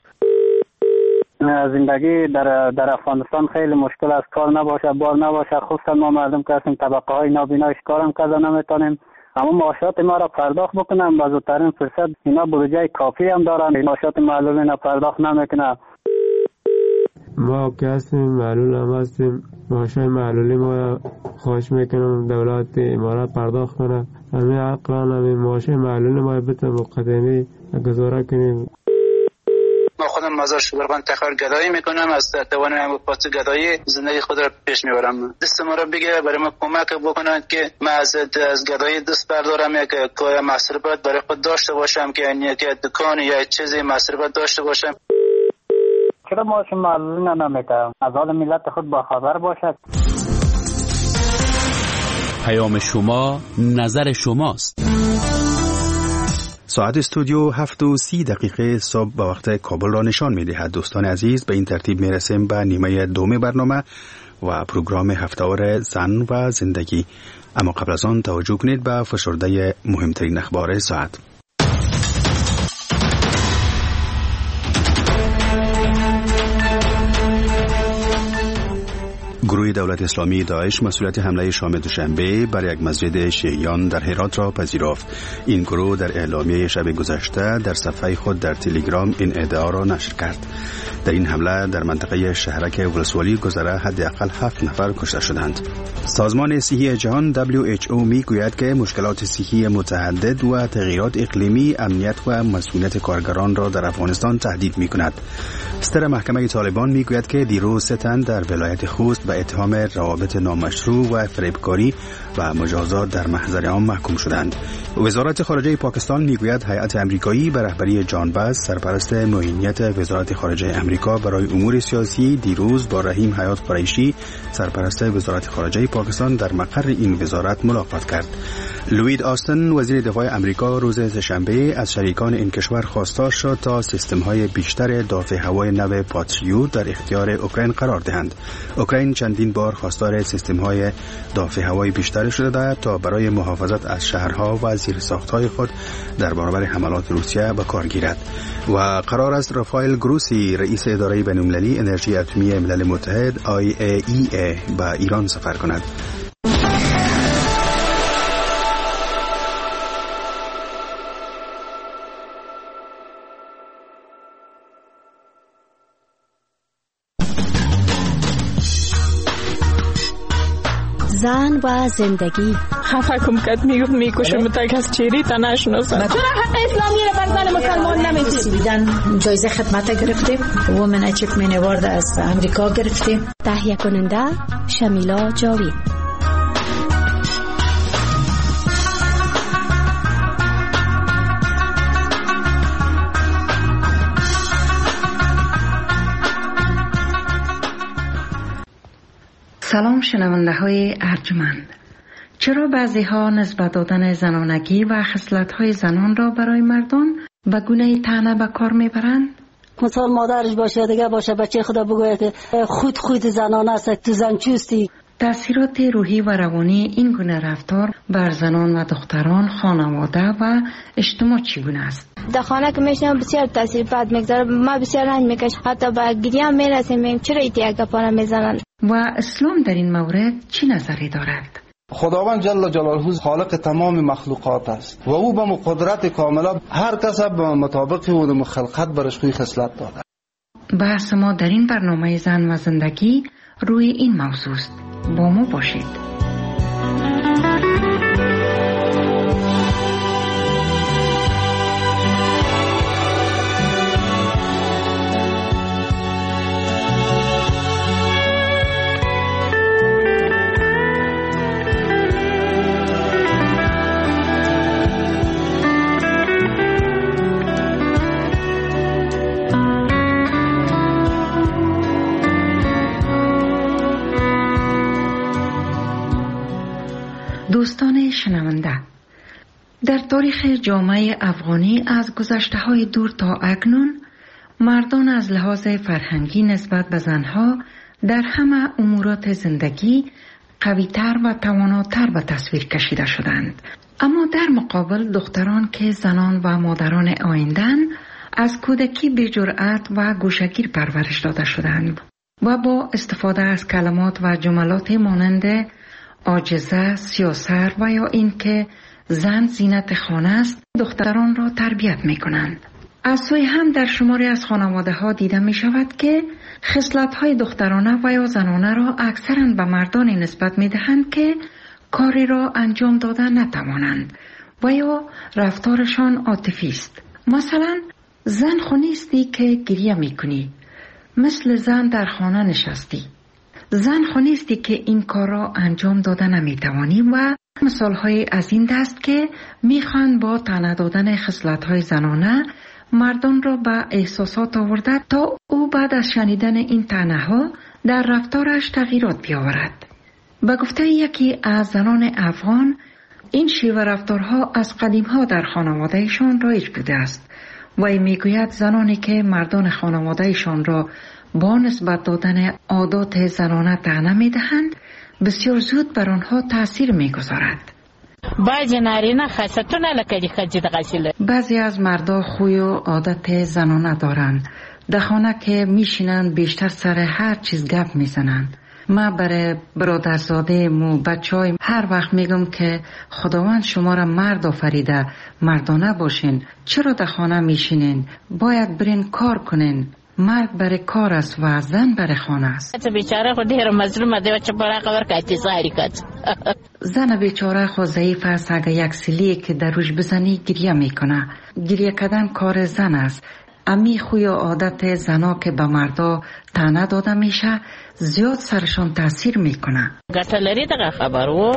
زندگی در افغانستان خیلی مشکل است. کار نباشه، بار نباشه، خصوصا ما مردم که هستیم طبقه های نابینا کارم کرده نمیتونیم. اما معاشات ما را پرداخت بکنم با زودترین فرصت. اینا بودجه کافی هم دارن، معاشات معلولین پرداخت نمیکنن. ما که هستیم معلول هم هستیم، معاشای معلولی ما خواهش میکنم دولت امارات پرداخت کنه. همین عقلان همین معاشای معلولی ما بته مقدمی گزاره کنیم. ما خودم مزار شبرغان تخار گدایی میکنم، از توانم پاس گدایی زندگی خود را پیش میبرم. دست ما را بگیره برای ما کمک بکنند که ما از گدایی دست بردارم، یک کوی مصرفات برای خود داشته باشم، که یک دکان یا چیزی مصرفات داشته باشم. چرا معاش معلولی نمیکنم؟ از حال ملت خود با خبر باشد. پیام شما نظر شماست. ساعت استودیو 7:30 صبح به وقت کابل را نشان می‌دهد. دوستان عزیز، به این ترتیب میرسیم به نیمه دوم برنامه و پروگرام هفته‌وار زن و زندگی. اما قبل از آن توجه کنید به فشرده مهمترین اخبار ساعت. گروه دولت اسلامی داعش مسئولیت حمله شام دوشنبه بر یک مسجد شیعیان در هرات را پذیرفت. این گروه در اعلامیه شب گذشته در صفحه خود در تلگرام این ادعا را نشر کرد. در این حمله در منطقه شهرک ولسوالی گذره حداقل 7 نفر کشته شدند. سازمان صحی جهان WHO میگوید که مشکلات صحی متعدد و تغییرات اقلیمی امنیت و مسئولیت کارگران را در افغانستان تهدید می‌کند. ستر محکمه طالبان میگوید که دیروز 3 تن در ولایت خوست به اتهام روابط نامشروع و فریبکاری و مجازات در محضر عام محکوم شدند. وزارت خارجه پاکستان میگوید هیئت امریکایی به رهبری جان باز سرپرست معینیت وزارت خارجه امریکا برای امور سیاسی دیروز با رحیم حیات قریشی سرپرست وزارت خارجه پاکستان در مقر این وزارت ملاقات کرد. لوید آستن وزیر دفاع امریکا روز سه‌شنبه از شریکان این کشور خواستار شد تا سیستم‌های بیشتر دافع هوای نو پاتریوت در اختیار اوکراین قرار دهند. اوکراین چندین بار خواستار سیستم‌های دافع هوایی بیشتر شده تا برای محافظت از شهرها و زیرساخت‌های خود در برابر حملات روسیه به کار گیرد. و قرار است رافائل گروسی رئیس اداره بین‌المللی انرژی اتمی ملل متحد IAEA به ایران سفر کند. زن و زندگی. خفه کم کت میکشم تا کس چیری تا نشناسم. چرا حق اسلامی را بر زن مسلمان نمیدید؟ جایزه خدمت گرفتیم. وومن اچیومنت اوارد از امریکا گرفتیم. تهیه کننده شمیلا جاوید. سلام شنونده های ارجمند. چرا بعضی ها نسبت دادن زنانگی و خصلت های زنان را برای مردان به گونه طعنه به کار میبرند؟ مثال مادرش باشه دیگه باشه بچه خدا بگوید که خود زنان است، تو زن چوستی. تأثیرات روحی و روانی این گونه رفتار بر زنان و دختران، خانواده و اجتماع چگونه است؟ در خانه که میشنم بسیار تاثیر بد میگذاره. ما بسیار رنج میکشم، حتی به گریه هم میرسیم. چرا ایتی گپا میزنند؟ و اسلام در این مورد چی نظری دارد؟ خداوند جل جلاله خالق تمام مخلوقات است و او به قدرت کامله هر کس به مطابق او خلقت برش خوی خصلت داده. بحث ما در این برنامه زن و زندگی روی این موضوع است. با ما باشید. دوستان شنونده، در تاریخ جامعه افغانی از گذشته‌های دور تا اکنون مردان از لحاظ فرهنگی نسبت به زنها در همه امورات زندگی قوی‌تر و تواناتر به تصویر کشیده شدند. اما در مقابل دختران که زنان و مادران آینده‌اند از کودکی به جرأت و گوشه‌گیر پرورش داده شدند و با استفاده از کلمات و جملات مانند عاجزه، سیاسر و یا این که زن زینت خانه است دختران را تربیت می کنند. از سوی هم در شماری از خانواده ها دیده می شود که خصلت های دخترانه و یا زنانه را اکثرا به مردانی نسبت می دهند که کاری را انجام دادن نتوانند و یا رفتارشان عاطفی است. مثلا زن خو نیستی که گریه می کنی، مثل زن در خانه نشستی. زن خو نیستی که این کار را انجام دادن نمی توانی و مثال های از این دست که می خوان با طعنه دادن خصلت های زنانه مردان را به احساسات آورده تا او بعد از شنیدن این طعنه ها در رفتارش تغییرات بیاورد. به گفته یکی از زنان افغان، این شیوه رفتارها از قدیم ها در خانوادهشان رایج بوده است و میگوید زنانی که مردان خانوادهشان را با نسبت دادن عادات زنانه طعنه میدهند بسیار زود بر آنها تأثیر میگذارد. بعضی از مردا خوی و عادت زنانه دارند. در خانه که میشینند بیشتر سر هر چیز گپ میزنند. ما برای برادرزاده مو بچهای هر وقت میگم که خداوند شما را مرد آفریده، مردانه باشین. چرا در خانه میشینین؟ باید برین کار کنین. مرد برای کار است و زن برای خانه است. بیچاره خود هر مظلوم ده و چپارا خبر کاتی زاری کد. زن بیچاره خود ضعیف است. اگه یک سیلی که در روش بزنی گریه میکنه. گریه کردن کار زن است. امی خوی و عادت زنا که به مردا طعنه داده میشه زیاد سرشان تاثیر میکنه. گتلری دغه خبرو.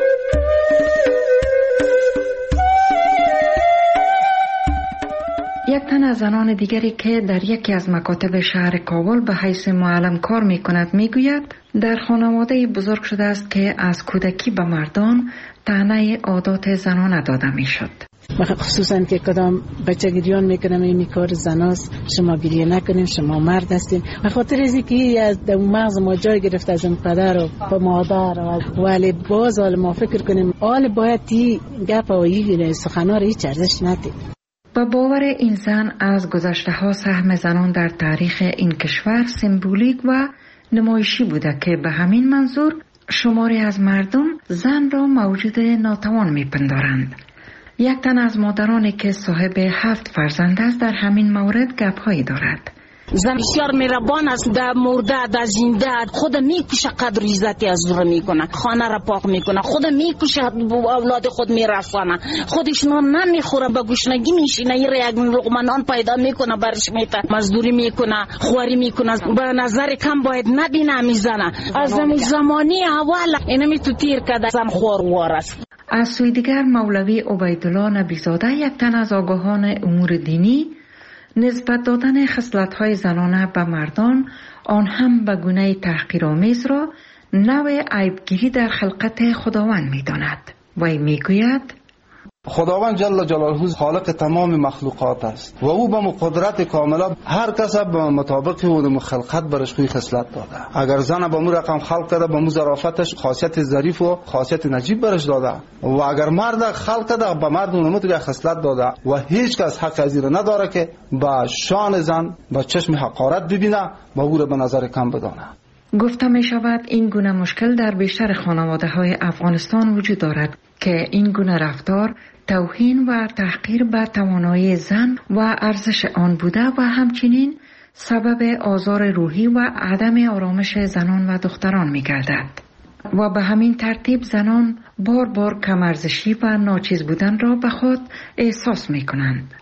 یک تن از زنان دیگری که در یکی از مکاتب شهر کابل به حیث معلم کار میکند میگوید در خانواده بزرگ شده است که از کودکی به مردان طعنه عادات زنانه داده میشد. خصوصا که کدام بچه گریان میکنم این کار زناست، شما گریه نکنیم، شما مرد هستین. به خاطر از اینکه از مغز ما جای گرفت از اون پدر و مادر ولی باز حال ما فکر کنیم حال باید تی گپ و این سخنان را هیچ ارزش ندیم. با باور این زن از گذشته ها سهم زنان در تاریخ این کشور سمبولیک و نمایشی بوده که به همین منظور شماری از مردم زن را موجود ناتوان میپندارند. یک تن از مادرانی که صاحب 7 فرزند است در همین مورد گپ‌هایی دارد. زن بسیار مهربان است، در مرده در زنده خود میکشه، قدر عزتی از او میکنه، خانه را پاک میکنه، خود میکشه، اولاد خود میرسانه، خودش نان نمیخوره، به گشنگی میشینه، یک لقمه نان پیدا میکنه برش میته، مزدوری میکنه، خواری میکنه، به نظر کم باید نبینه میزنه. از زمانی اول اینمی تو تیر کده زن خوار است. از سوی دیگر مولوی عبیدالله نبیزاده یک تن از آگاهان امور دینی نسبت دادن خصلت‌های زنانه به مردان آن هم به گونه تحقیرآمیز را نوع عیبگیری در خلقت خداوند می‌داند و میگوید خداوند جل جلاله خالق تمام مخلوقات است و او به قدرت کامله هر کس به مطابق اون خلقت برش خوی خصلت داده. اگر زن به مو رقم خلق کرده به مو ظرافتش خاصیت ظریف و خاصیت نجیب برش داده و اگر مرد خلق کرده به مرد اون متری خصلت داده و هیچ کس حق ازیر نداره که با شان زن با چشم حقارت ببینه و او را به نظر کم بدانه. گفته می شود این گونه مشکل در بیشتر خانواده های افغانستان وجود دارد که این گونه رفتار توهین و تحقیر به توانایی زن و ارزش آن بوده و همچنین سبب آزار روحی و عدم آرامش زنان و دختران می گردد و به همین ترتیب زنان بار بار کم ارزشی و ناچیز بودن را به خود احساس می کنند.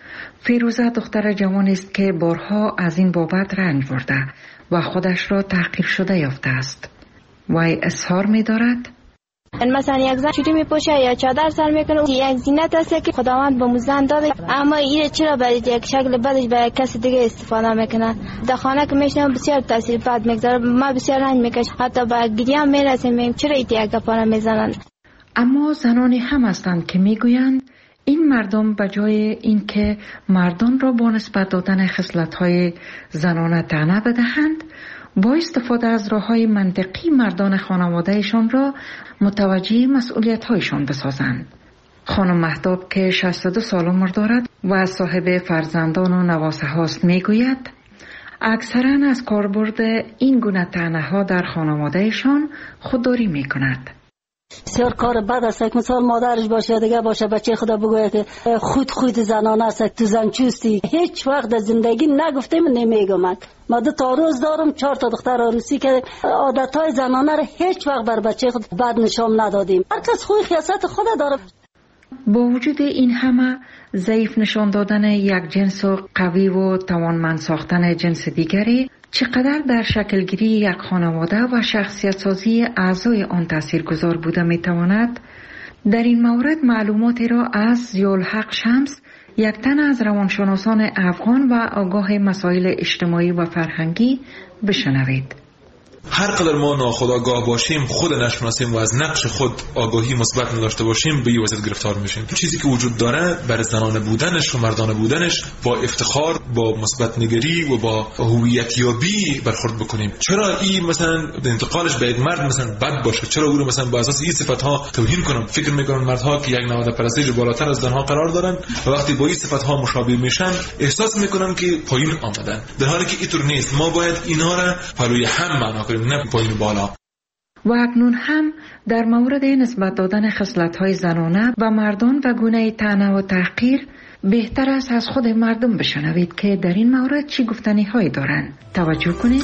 فیروزه دختر جوانی است که بارها از این بابت رنج برده و خودش را تحقیر شده یافته است. وی اظهار می دارد مثلا یک زن چوری میپوشه یا چادر سر میکنه، یک زینت است که خداوند به زن داده، اما این چرا برای یک شکل بدش برای کسی دیگه استفاده میکنه. در خانه که میشنم بسیار تاثیر بد میگذاره، ما بسیار رنج میکشم، حتی با گریه هم میرسیم چرا این یک گپا میزنن. اما زنانی هم هستند که میگویند این مردم به جای اینکه مردان را با نسبت دادن خصلت‌های زنانه طعنه بدهند، با استفاده از راه‌های منطقی مردان خانواده‌شان را متوجه مسئولیت‌هایشان بسازند. خانم مهتاب که 62 سال عمر دارد و صاحب فرزندان و نواسه هاست میگوید اکثرا از کاربرد این گونه طعنه‌ها در خانواده‌شان خودداری می‌کند. بسیار کار بد است که مثال مادرش باشه دیگه باشه بچه خدا بگویه که خود زنانه است، تو زنچوستی. هیچ وقت در زندگی نگفتم نمیگم. ما 2 تا عروس دارم، 4 تا دختر عروسی که عادتهای زنانه رو هیچ وقت بر بچه خود بد نشان ندادیم. هر کس خوی خیاست خود داره. با وجود این همه ضعیف نشان دادن یک جنس و قوی و توانمند ساختن جنس دیگری چقدر در شکلگیری یک خانواده و شخصیت سازی اعضای آن تاثیرگذار بوده میتواند، در این مورد معلوماتی را از ضیاءالحق شمس، یک تن از روانشناسان افغان و آگاه مسائل اجتماعی و فرهنگی بشنوید. هر قدر ما ناخودآگاه باشیم، خود نشناسیم و از نقش خود آگاهی مثبت نداشته باشیم، به این وضعیت گرفتار میشیم. چیزی که وجود داره برای زنانه بودنش و مردانه بودنش با افتخار، با مثبت نگری و با هویت یابی برخورد بکنیم. چرا این مثلا انتقالش به یک مرد مثلا بد باشه؟ چرا او رو مثلا با اساس این صفات‌ها توهین کنم؟ فکر میکنن مردها که یک نهاد پرستش بالاتر از زنها قرار دارن و وقتی با این صفات‌ها مشابه میشن احساس میکنن که پایین آمدن، در حالی که اینطور نیست. ما باید اینها را پلوی هم معنا کنیم، نه پایین بالا. و اکنون هم در مورد نسبت دادن خصلت‌های زنانه و مردان و گونه طعنه و تحقیر بهتر است از خود مردم بشنوید که در این مورد چی گفتنی‌هایی دارند. توجه کنید.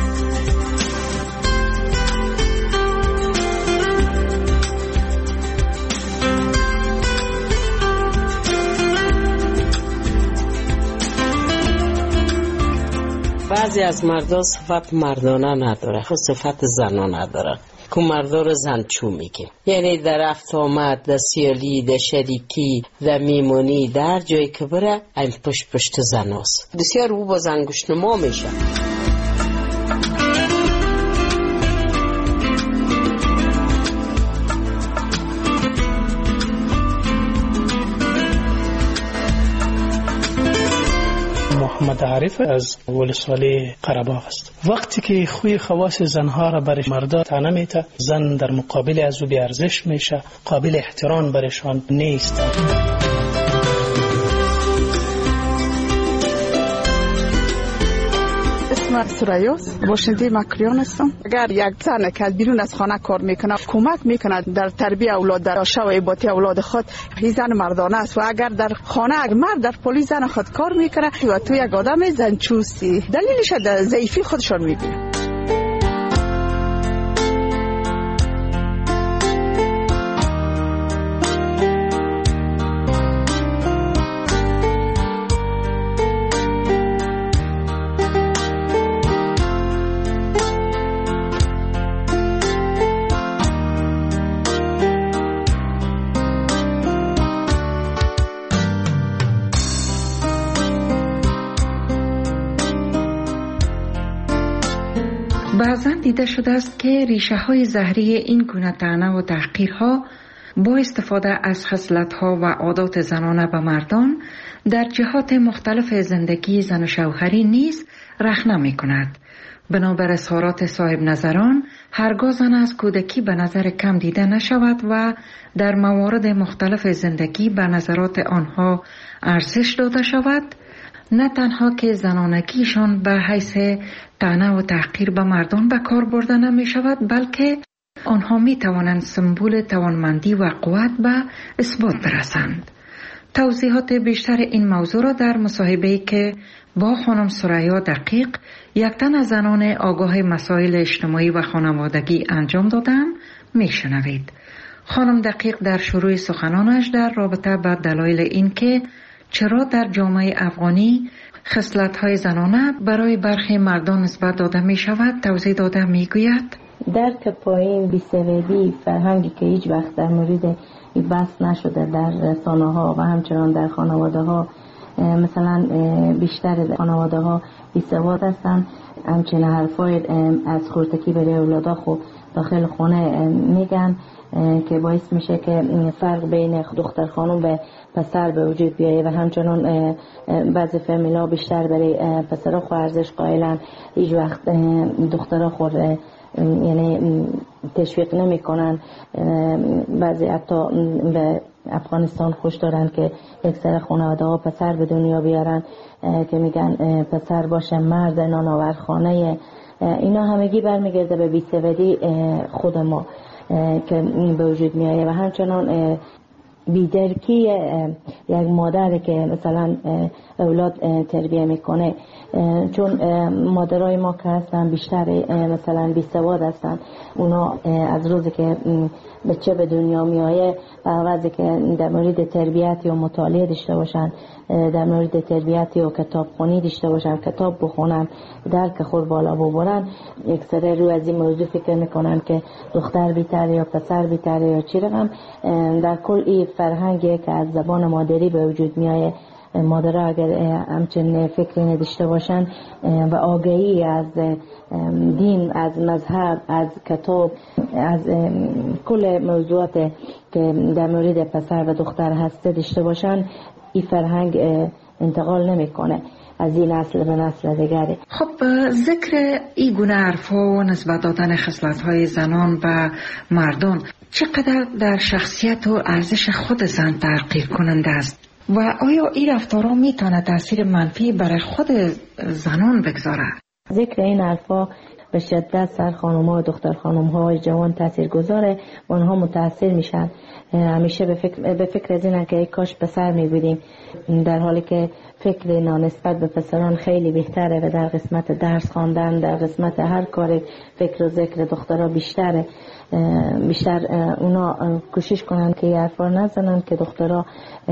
بعضی از مردا صفت مردانه نداره، خود صفت زنانه نداره که مردا رو زنچو میگه. یعنی در رفت آمد، در سیالی، در شریکی، در میمونی، در جایی که بره این پشت زناست. بسیار او با زنگوش نما میشه. محمد عارف از ولسوالی قره‌باغ است. وقتی که خوی خواص زنها را برای مردا طعنه میته، زن در مقابل از او بی ارزش میشه، قابل احترام برشان نیست. اسمم سوریاس، باشنده مکریان هستم. اگر یک زن که بیرون از خانه کار میکنه کمک میکنه در تربیت اولاد، در شو عبادی اولاد خود، این زن مردانه است. و اگر در خانه اگر مرد در پلیس زن خود کار میکنه و تو یک آدم زنچوستی، دلیلش در ضعیفی خودشان میبینه. بعضا دیده شده است که ریشه های زهری این گونه طعنه و تحقیرها با استفاده از خصلت‌ها و عادات زنانه به مردان در جهات مختلف زندگی زن و شوهری نیز رخنه می کند. بنابر اظهارات صاحب نظران، هرگاه زن از کودکی به نظر کم دیده نشود و در موارد مختلف زندگی به نظرات آنها ارزش داده شود، نه تنها که زنانگیشان به حیث طعنه و تحقیر به مردان به کار برده نمی شود، بلکه آنها می توانند سمبول توانمندی و قوت به اثبات برسند. توضیحات بیشتر این موضوع را در مصاحبه‌ای که با خانم سریا دقیق، یک تن از زنان آگاه مسائل اجتماعی و خانوادگی انجام دادم می شنوید. خانم دقیق در شروع سخنانش در رابطه با دلایل این که چرا در جامعه افغانی خصلت‌های زنانه برای برخی مردان نسبت داده می شود توضیح داده می گوید. درک پایین بی‌سببی فرهنگی که هیچ وقت در مورد بحث نشده در رسانه‌ها و همچنان در خانواده‌ها، مثلا بیشتر خانواده‌ها بی‌سواد هستند، همچنین حرفای از خردکی برای اولادا خود داخل خانه میگن که باعث میشه که فرق بین دختر خانم به پسر به وجود بیایه و همچنان بعضی فامیلا بیشتر برای پسرها خو ارزش قائلن، هیچ وقت دخترها خود یعنی تشویق نمی کنن. بعضی حتی به افغانستان خوش دارن که یک سر خانواده ها پسر به دنیا بیارن که میگن پسر باشه مرد نانآور خانه. اینا همگی برمیگرده به بی‌سوادی خود ما. که این به وجود می آید و همچنان بیدرکی یک مادر که مثلا اولاد تربیه میکنه، چون مادرای ما که هستن بیشتر مثلا بیسواد هستن، اونا از روزی که بچه به دنیا میایه وقتی که در مورد تربیت یا مطالعه داشته باشن، در مورد تربیت یا کتاب خونی داشته باشن، کتاب بخونن، درک خود بالا ببرن، اکثر رو از این موضوع فکر میکنن که دختر بیتره یا پسر بیتره یا چی رقم. در کل این فرهنگی که از زبان مادری به وجود میایه، مادرها اگر همچنین فکری نداشته باشن و آگاهی از دین، از مذهب، از کتاب، از کل موضوعات که در مورد پسر و دختر هسته داشته باشن، این فرهنگ انتقال نمیکنه از این نسل به نسل دیگری. خب ذکر این گونه حرفا و نسبت دادن خصلت‌های زنان و مردان چقدر در شخصیت و ارزش خود زن تغییر کننده است و آیا این رفتارها میتونه تاثیر منفی برای خود زنان بگذاره؟ ذکر این حرفا به شدت سر خانم‌ها و دختر خانم‌های جوان تاثیر گذاره و آنها متاثر میشن. همیشه به فکر از این که کاش پسر میبودیم، در حالی که فکر نانسبت به پسران خیلی بهتره و در قسمت درس خواندن، در قسمت هر کار فکر و ذکر دخترها بیشتر اونا کوشش کنن که حرفا نزنن که دخترها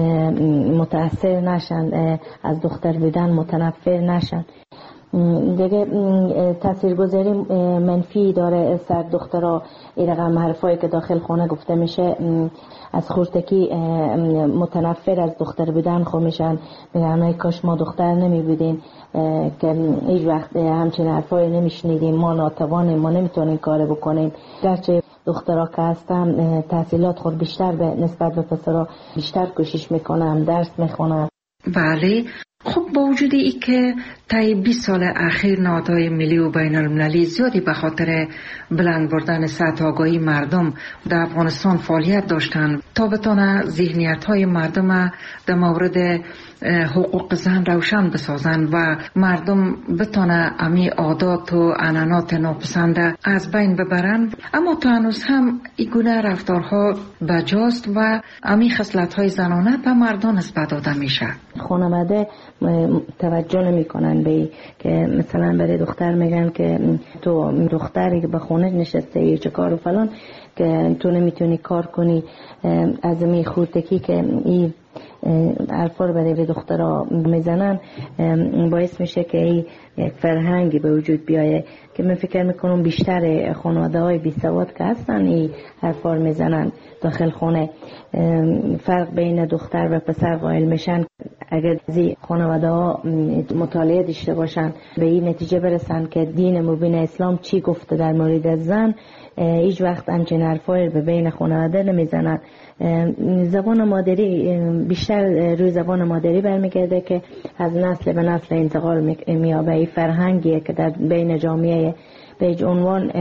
متاثر نشن، از دختر بودن متنفر نشن. دیگه تاثیرگذاری منفی داره سر دخترها. این رقم حرفایی که داخل خانه گفته میشه، از خورتکی متنفر از دختر بودن خو میشن، میگن کاش ما دختر نمی بودیم که هیچ وقت همچین حرفایی نمیشنیدیم، ما ناتوانیم، ما نمیتونیم کار بکنیم. گرچه دخترها که هستن تحصیلات خود بیشتر به نسبت به پسرها بیشتر کوشش میکنن، درس میخونن. بله. خب با وجود ای که طی 20 سال اخیر نهادهای ملی و بین المللی زیادی به خاطر بلند بردن سطح آگاهی مردم در افغانستان فعالیت داشتند تا بتونه ذهنیت های مردم در مورد حقوق زن روشن بسازن و مردم بتونه امی عادات و عنعنات ناپسنده از بین ببرن، اما تا هنوز هم این گونه رفتارها بجاست و امی خصلت های زنانه به مردان نسبت داده میشه. خانواده توجه نمی کنن به که مثلا برای دختر میگن که تو دختری که به خونه نشسته یه چه کار و فلان که تو نمیتونی کار کنی. از می خورتکی که این حرفا رو برای دخترها میزنن باعث میشه که این یک فرهنگی به وجود بیایه که من فکر میکنم بیشتر خانواده های بی سواد که هستن این حرفا رو میزنن داخل خونه. فرق بین دختر و پسر قائل میشن. اگر این خانواده ها مطالعه داشته باشن به این نتیجه برسن که دین مبین اسلام چی گفته در مورد زن، هیچ وقت همچین حرفایی به بین خانواده نمیزنن. زبان مادری بیشتر روی زبان مادری برمیگرده که از نسل به نسل انتقال میابه. این فرهنگیه که در بین جامعه به عنوان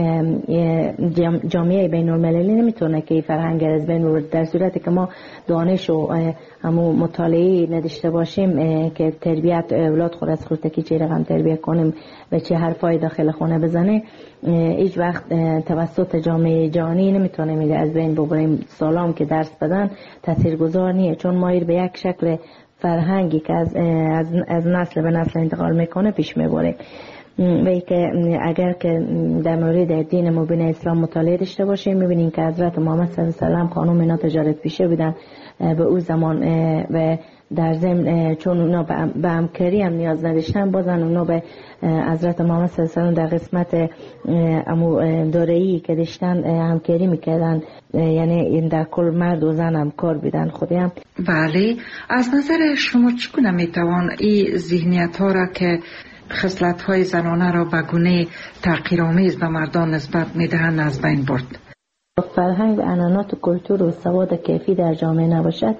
جامعه بین المللی نمیتونه که این فرهنگ از بین ببره، در صورتی که ما دانش و همون مطالعه نداشته باشیم که تربیت اولاد خود از خودکی چه رقم تربیت کنیم و چه حرفای داخل خونه بزنه، هیچ وقت توسط جامعه جهانی نمیتونه میده از بین ببریم. سالام که درس بدن تاثیرگذار نیه، چون ما به یک شکل فرهنگی که از نسل به نسل انتقال میکنه پیش میبریم. و ای که اگر که در مورد دین مبین اسلام مطالعه داشته باشیم میبینیم که حضرت محمد صلی الله علیه و سلم خانم اینا تجارت پیشه بودن به اون زمان و در ضمن چون اونا به همکاری هم نیاز نداشتن، بازن اونا به حضرت محمد صلی الله علیه و سلم در قسمت دوره‌ای که داشتن همکاری میکردن، یعنی در کل مرد و زن هم کار بیدن خودی هم. بله، از نظر شما چگونه میتوان این ذهنیت ها را که خصلت های زنانه را به گونه تحقیرآمیز به مردان نسبت میدهند از بین برد؟ فرهنگ و عنعنات و کلتور و سواد کیفی در جامعه نباشد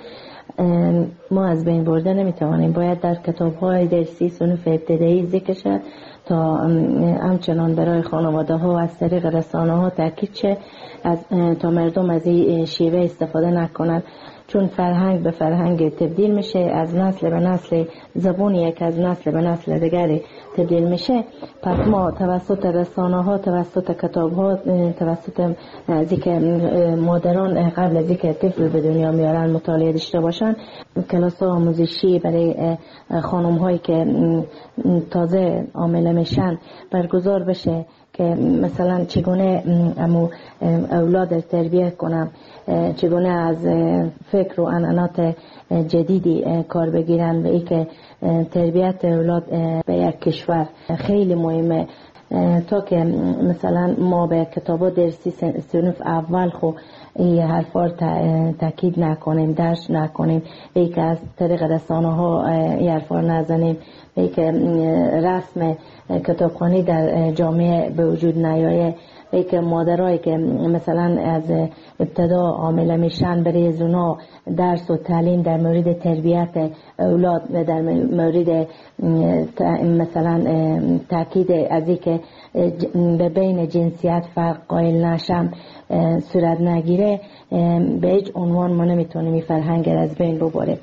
ما از بین برده نمیتوانیم. باید در کتاب های درسی صنوف ابتدایی ذکر شد تا همچنان برای خانواده ها از طریق رسانه ها تاکید شه تا مردم از این شیوه استفاده نکنند، چون فرهنگ به فرهنگ تبدیل میشه، از نسل به نسل زبون یک از نسل به نسل دیگری تبدیل میشه. پس ما توسط رسانه ها، توسط کتاب ها، توسط ازی که مادران قبل از اینکه طفل به دنیا میارن مطالعه داشته باشن، کلاس آموزشی برای خانم هایی که تازه حامله میشن برگزار بشه که مثلا چگونه اولاد تربیت کنم، چگونه از فکر و عنعنات جدیدی کار بگیرن. به این که تربیت اولاد به یک کشور خیلی مهمه، تا که مثلا ما به کتابا درسی صنف اول خو این حرفا تاکید نکنیم، درش نکنیم، ای که از طریق رسانه ها این حرفا نزنیم، ای که رسم کتابخوانی در جامعه به وجود نیایه، ای که مادرایی که مثلا از ابتدا حامله میشن برای زونا درس و تعلیم در مورد تربیت اولاد و در مورد مثلا تاکید از این که به بین جنسیت فرق قائل نشم صورت نگیره، به هیچ عنوان ما نمیتونیم این فرهنگ از بین ببریم.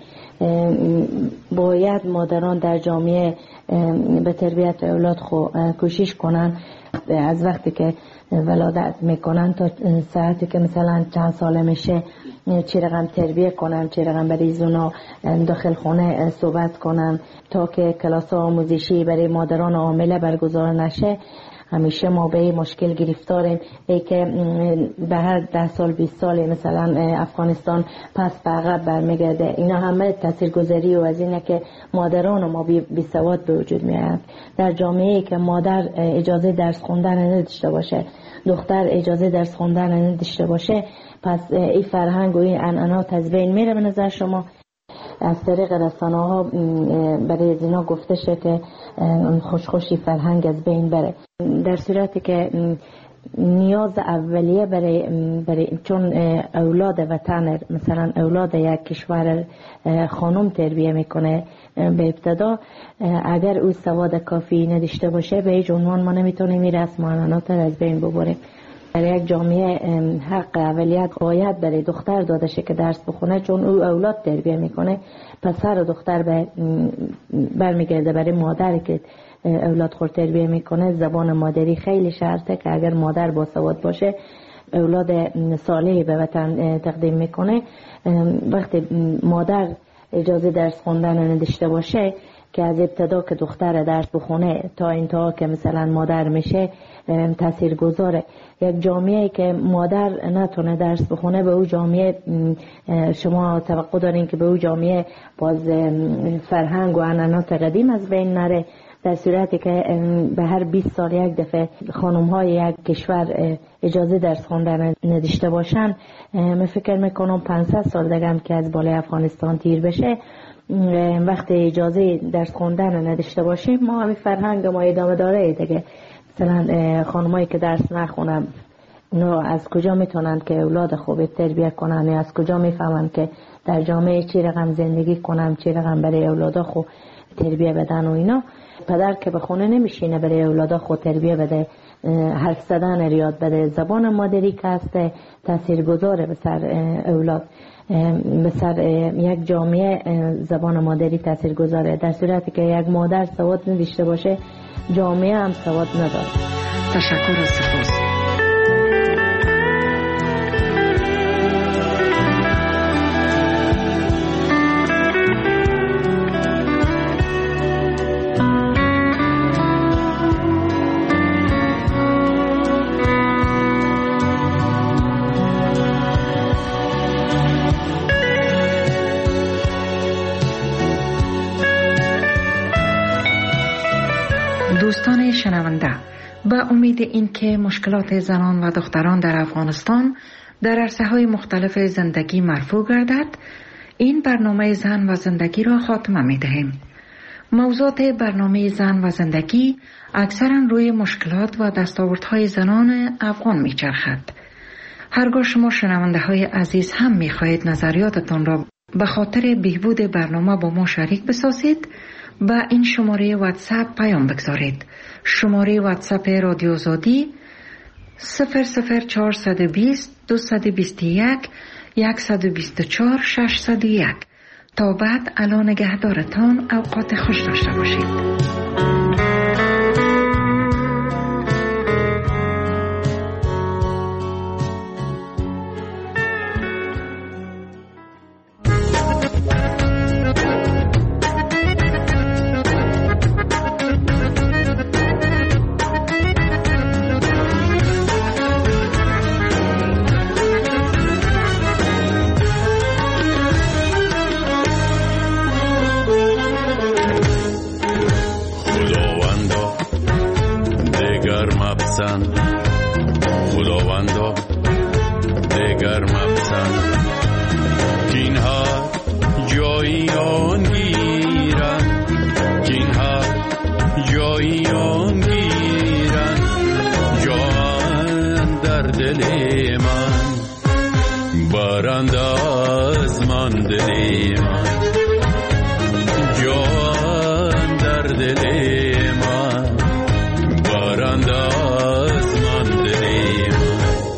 باید مادران در جامعه به تربیت اولاد کوشش کنن، از وقتی که ولادت میکنن تا ساعتی که مثلا چند ساله میشه چه رقم تربیت کنن، چه رقم برای زونا داخل خونه صحبت کنن، تا که کلاس آموزشی برای مادران حامله برگزار نشه. همیشه ما به مشکل گرفتاریم، ای که به هر 10 سال 20 سال مثلا افغانستان پس به عقب برمیگرده. اینا همه تاثیرگذاری و از اینه که مادران ما بی سواد به وجود میاد. در جامعه‌ای که مادر اجازه درس خوندن نداشته باشه، دختر اجازه درس خوندن نداشته باشه، پس این فرهنگ و این عنعنات از بین میره. به نظر شما از طریق رسانه ها برای اینا گفته شه که خوشی فرهنگ از بین بره، در صورتی که نیاز اولیه برای چون اولاد وطن، مثلا اولاد یک کشور خانم تربیه میکنه به ابتدا، اگر او سواد کافی نداشته باشه به هیچ عنوان ما نمیتونیم این رسم و عنعنات از بین ببریم. در یک جامعه حق اولیت باید برای دختر داده شه که درس بخونه، چون او اولاد تربیه میکنه. پسر و دختر برمیگرده برای مادری که اولاد خود تربیه میکنه. زبان مادری خیلی شرطه که اگر مادر با سواد باشه اولاد صالحی به وطن تقدیم میکنه. وقتی مادر اجازه درس خوندن نداشته باشه که از ابتدا که دختر درس بخونه تا انتها که مثلا مادر میشه تأثیر گذاره. یک جامعه که مادر نتونه درس بخونه، به او جامعه شما توقع دارین که به او جامعه باز فرهنگ و عنعنات قدیم از بین نره. در صورتی که به هر 20 سال یک دفعه خانم های یک کشور اجازه درس خوندن نداشته باشن، من فکر میکنم 500 سال دیگه هم که از بالای افغانستان تیر بشه، وقتی اجازه درس خوندن نداشته باشیم ما همین فرهنگ ما ادامه داره دیگه. مثلا خانمایی که درس نخونن اونا از کجا میتونن که اولاد خوب تربیت کنن، یا از کجا میفهمن که در جامعه چی رقم زندگی کنم، چی رقم برای اولادا خوب تربیت بدن و اینا. پدر که به خونه نمیشینه برای اولادا خود تربیت بده، حرف زدن یاد بده، زبان مادری که هست تاثیرگذاره به سر اولاد، به سر یک جامعه زبان مادری تاثیرگذاره. در صورتی که یک مادر سواد نداشته باشه جامعه هم سواد نداره. تشکر و سپاس. دوستان شنونده، به امید اینکه مشکلات زنان و دختران در افغانستان در عرصه‌های مختلف زندگی مرفوع گردد، این برنامه زن و زندگی را خاتمه می‌دهیم. موضوعات برنامه زن و زندگی اکثرا روی مشکلات و دستاوردهای زنان افغان می‌چرخد. هرگاه شما شنونده‌های عزیز هم می‌خواهید نظریاتتان را به خاطر بهبود برنامه با ما شریک بسازید، با این شماره واتساپ پیام بگذارید. شماره واتساپ رادیو آزادی 00420 221 124 601. تا بعد الان نگهدارتان، اوقات خوش داشته باشید. خداوندا دگر مپسند کینها جایی آن گیرن، کینها جایی آن گیرن، جان در دل من برند از من دل من، جان در دل من برند از من دل من.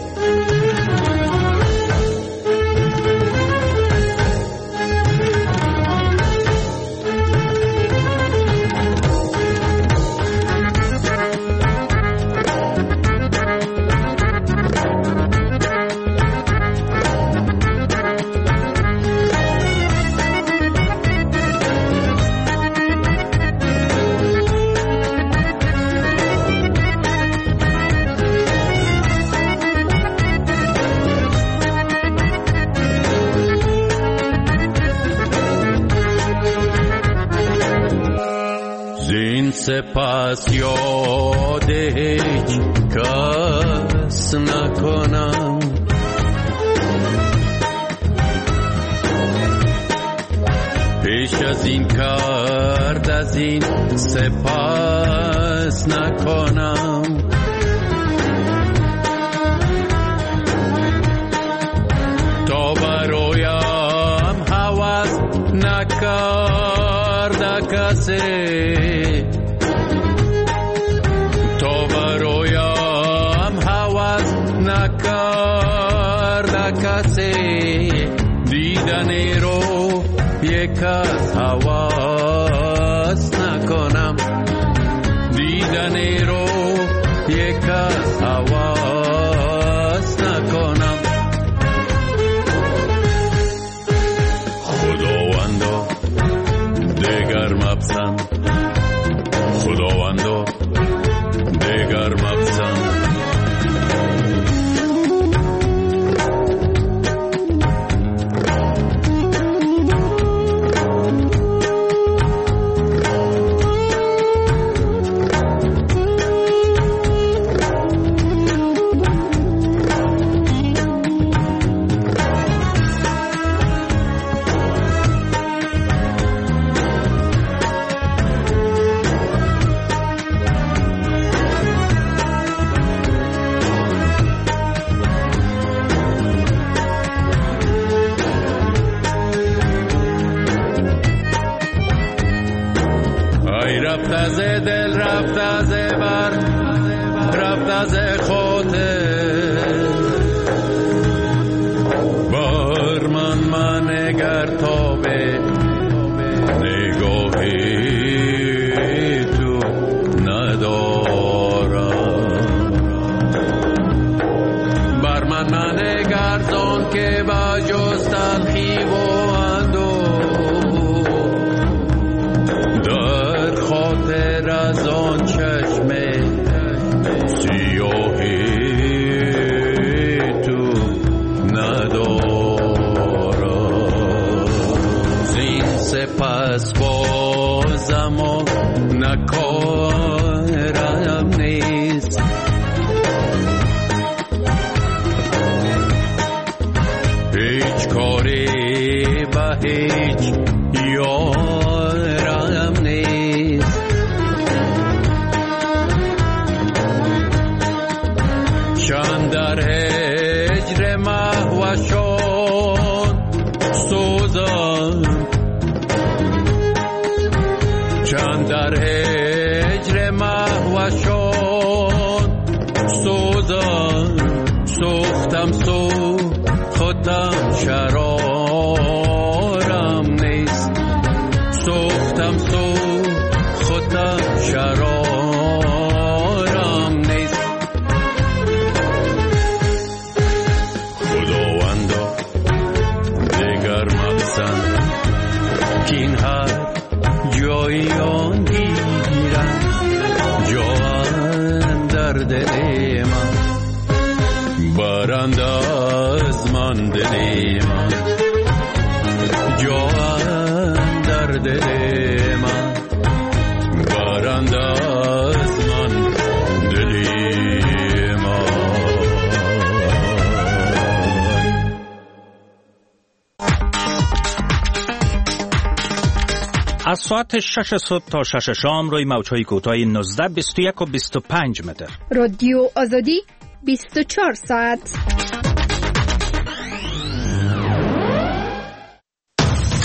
سپس یاد هیچ کس نکنم، پیش از این کرد از این سپس نکنم، تا برایم هوس نکرد کسی، تا برایم هوس نکرد کسی، دیدن رو یک از هوس نکنم، دیدن رو یک از هوس نکنم. خداوندا دگر مپسند، خداوندا دگر مپسند. رفت از دل، رفت از بر، رفت از خاطر، بر من نگر تا به نگاهی تو ندارم، بر من نگر زان که با جز تلخی و خاطر از آن چشم سیاهی تو ندارم، زین سپس بازم و نکارم نیست، هیچ کاری به هیچ یارم نیست، چند در هجر مهوشان سوزم، چند در هجر مهوشان سوزم، سوختم سوختم بزن که این هر جای آن گیرم جان در دل من برند از من دل من جان در دل من برند از من دل من. از ساعت 6 صبح تا 6 شام روی موج‌های کوتاه 19 21 و 25 متر. رادیو آزادی 24 ساعت.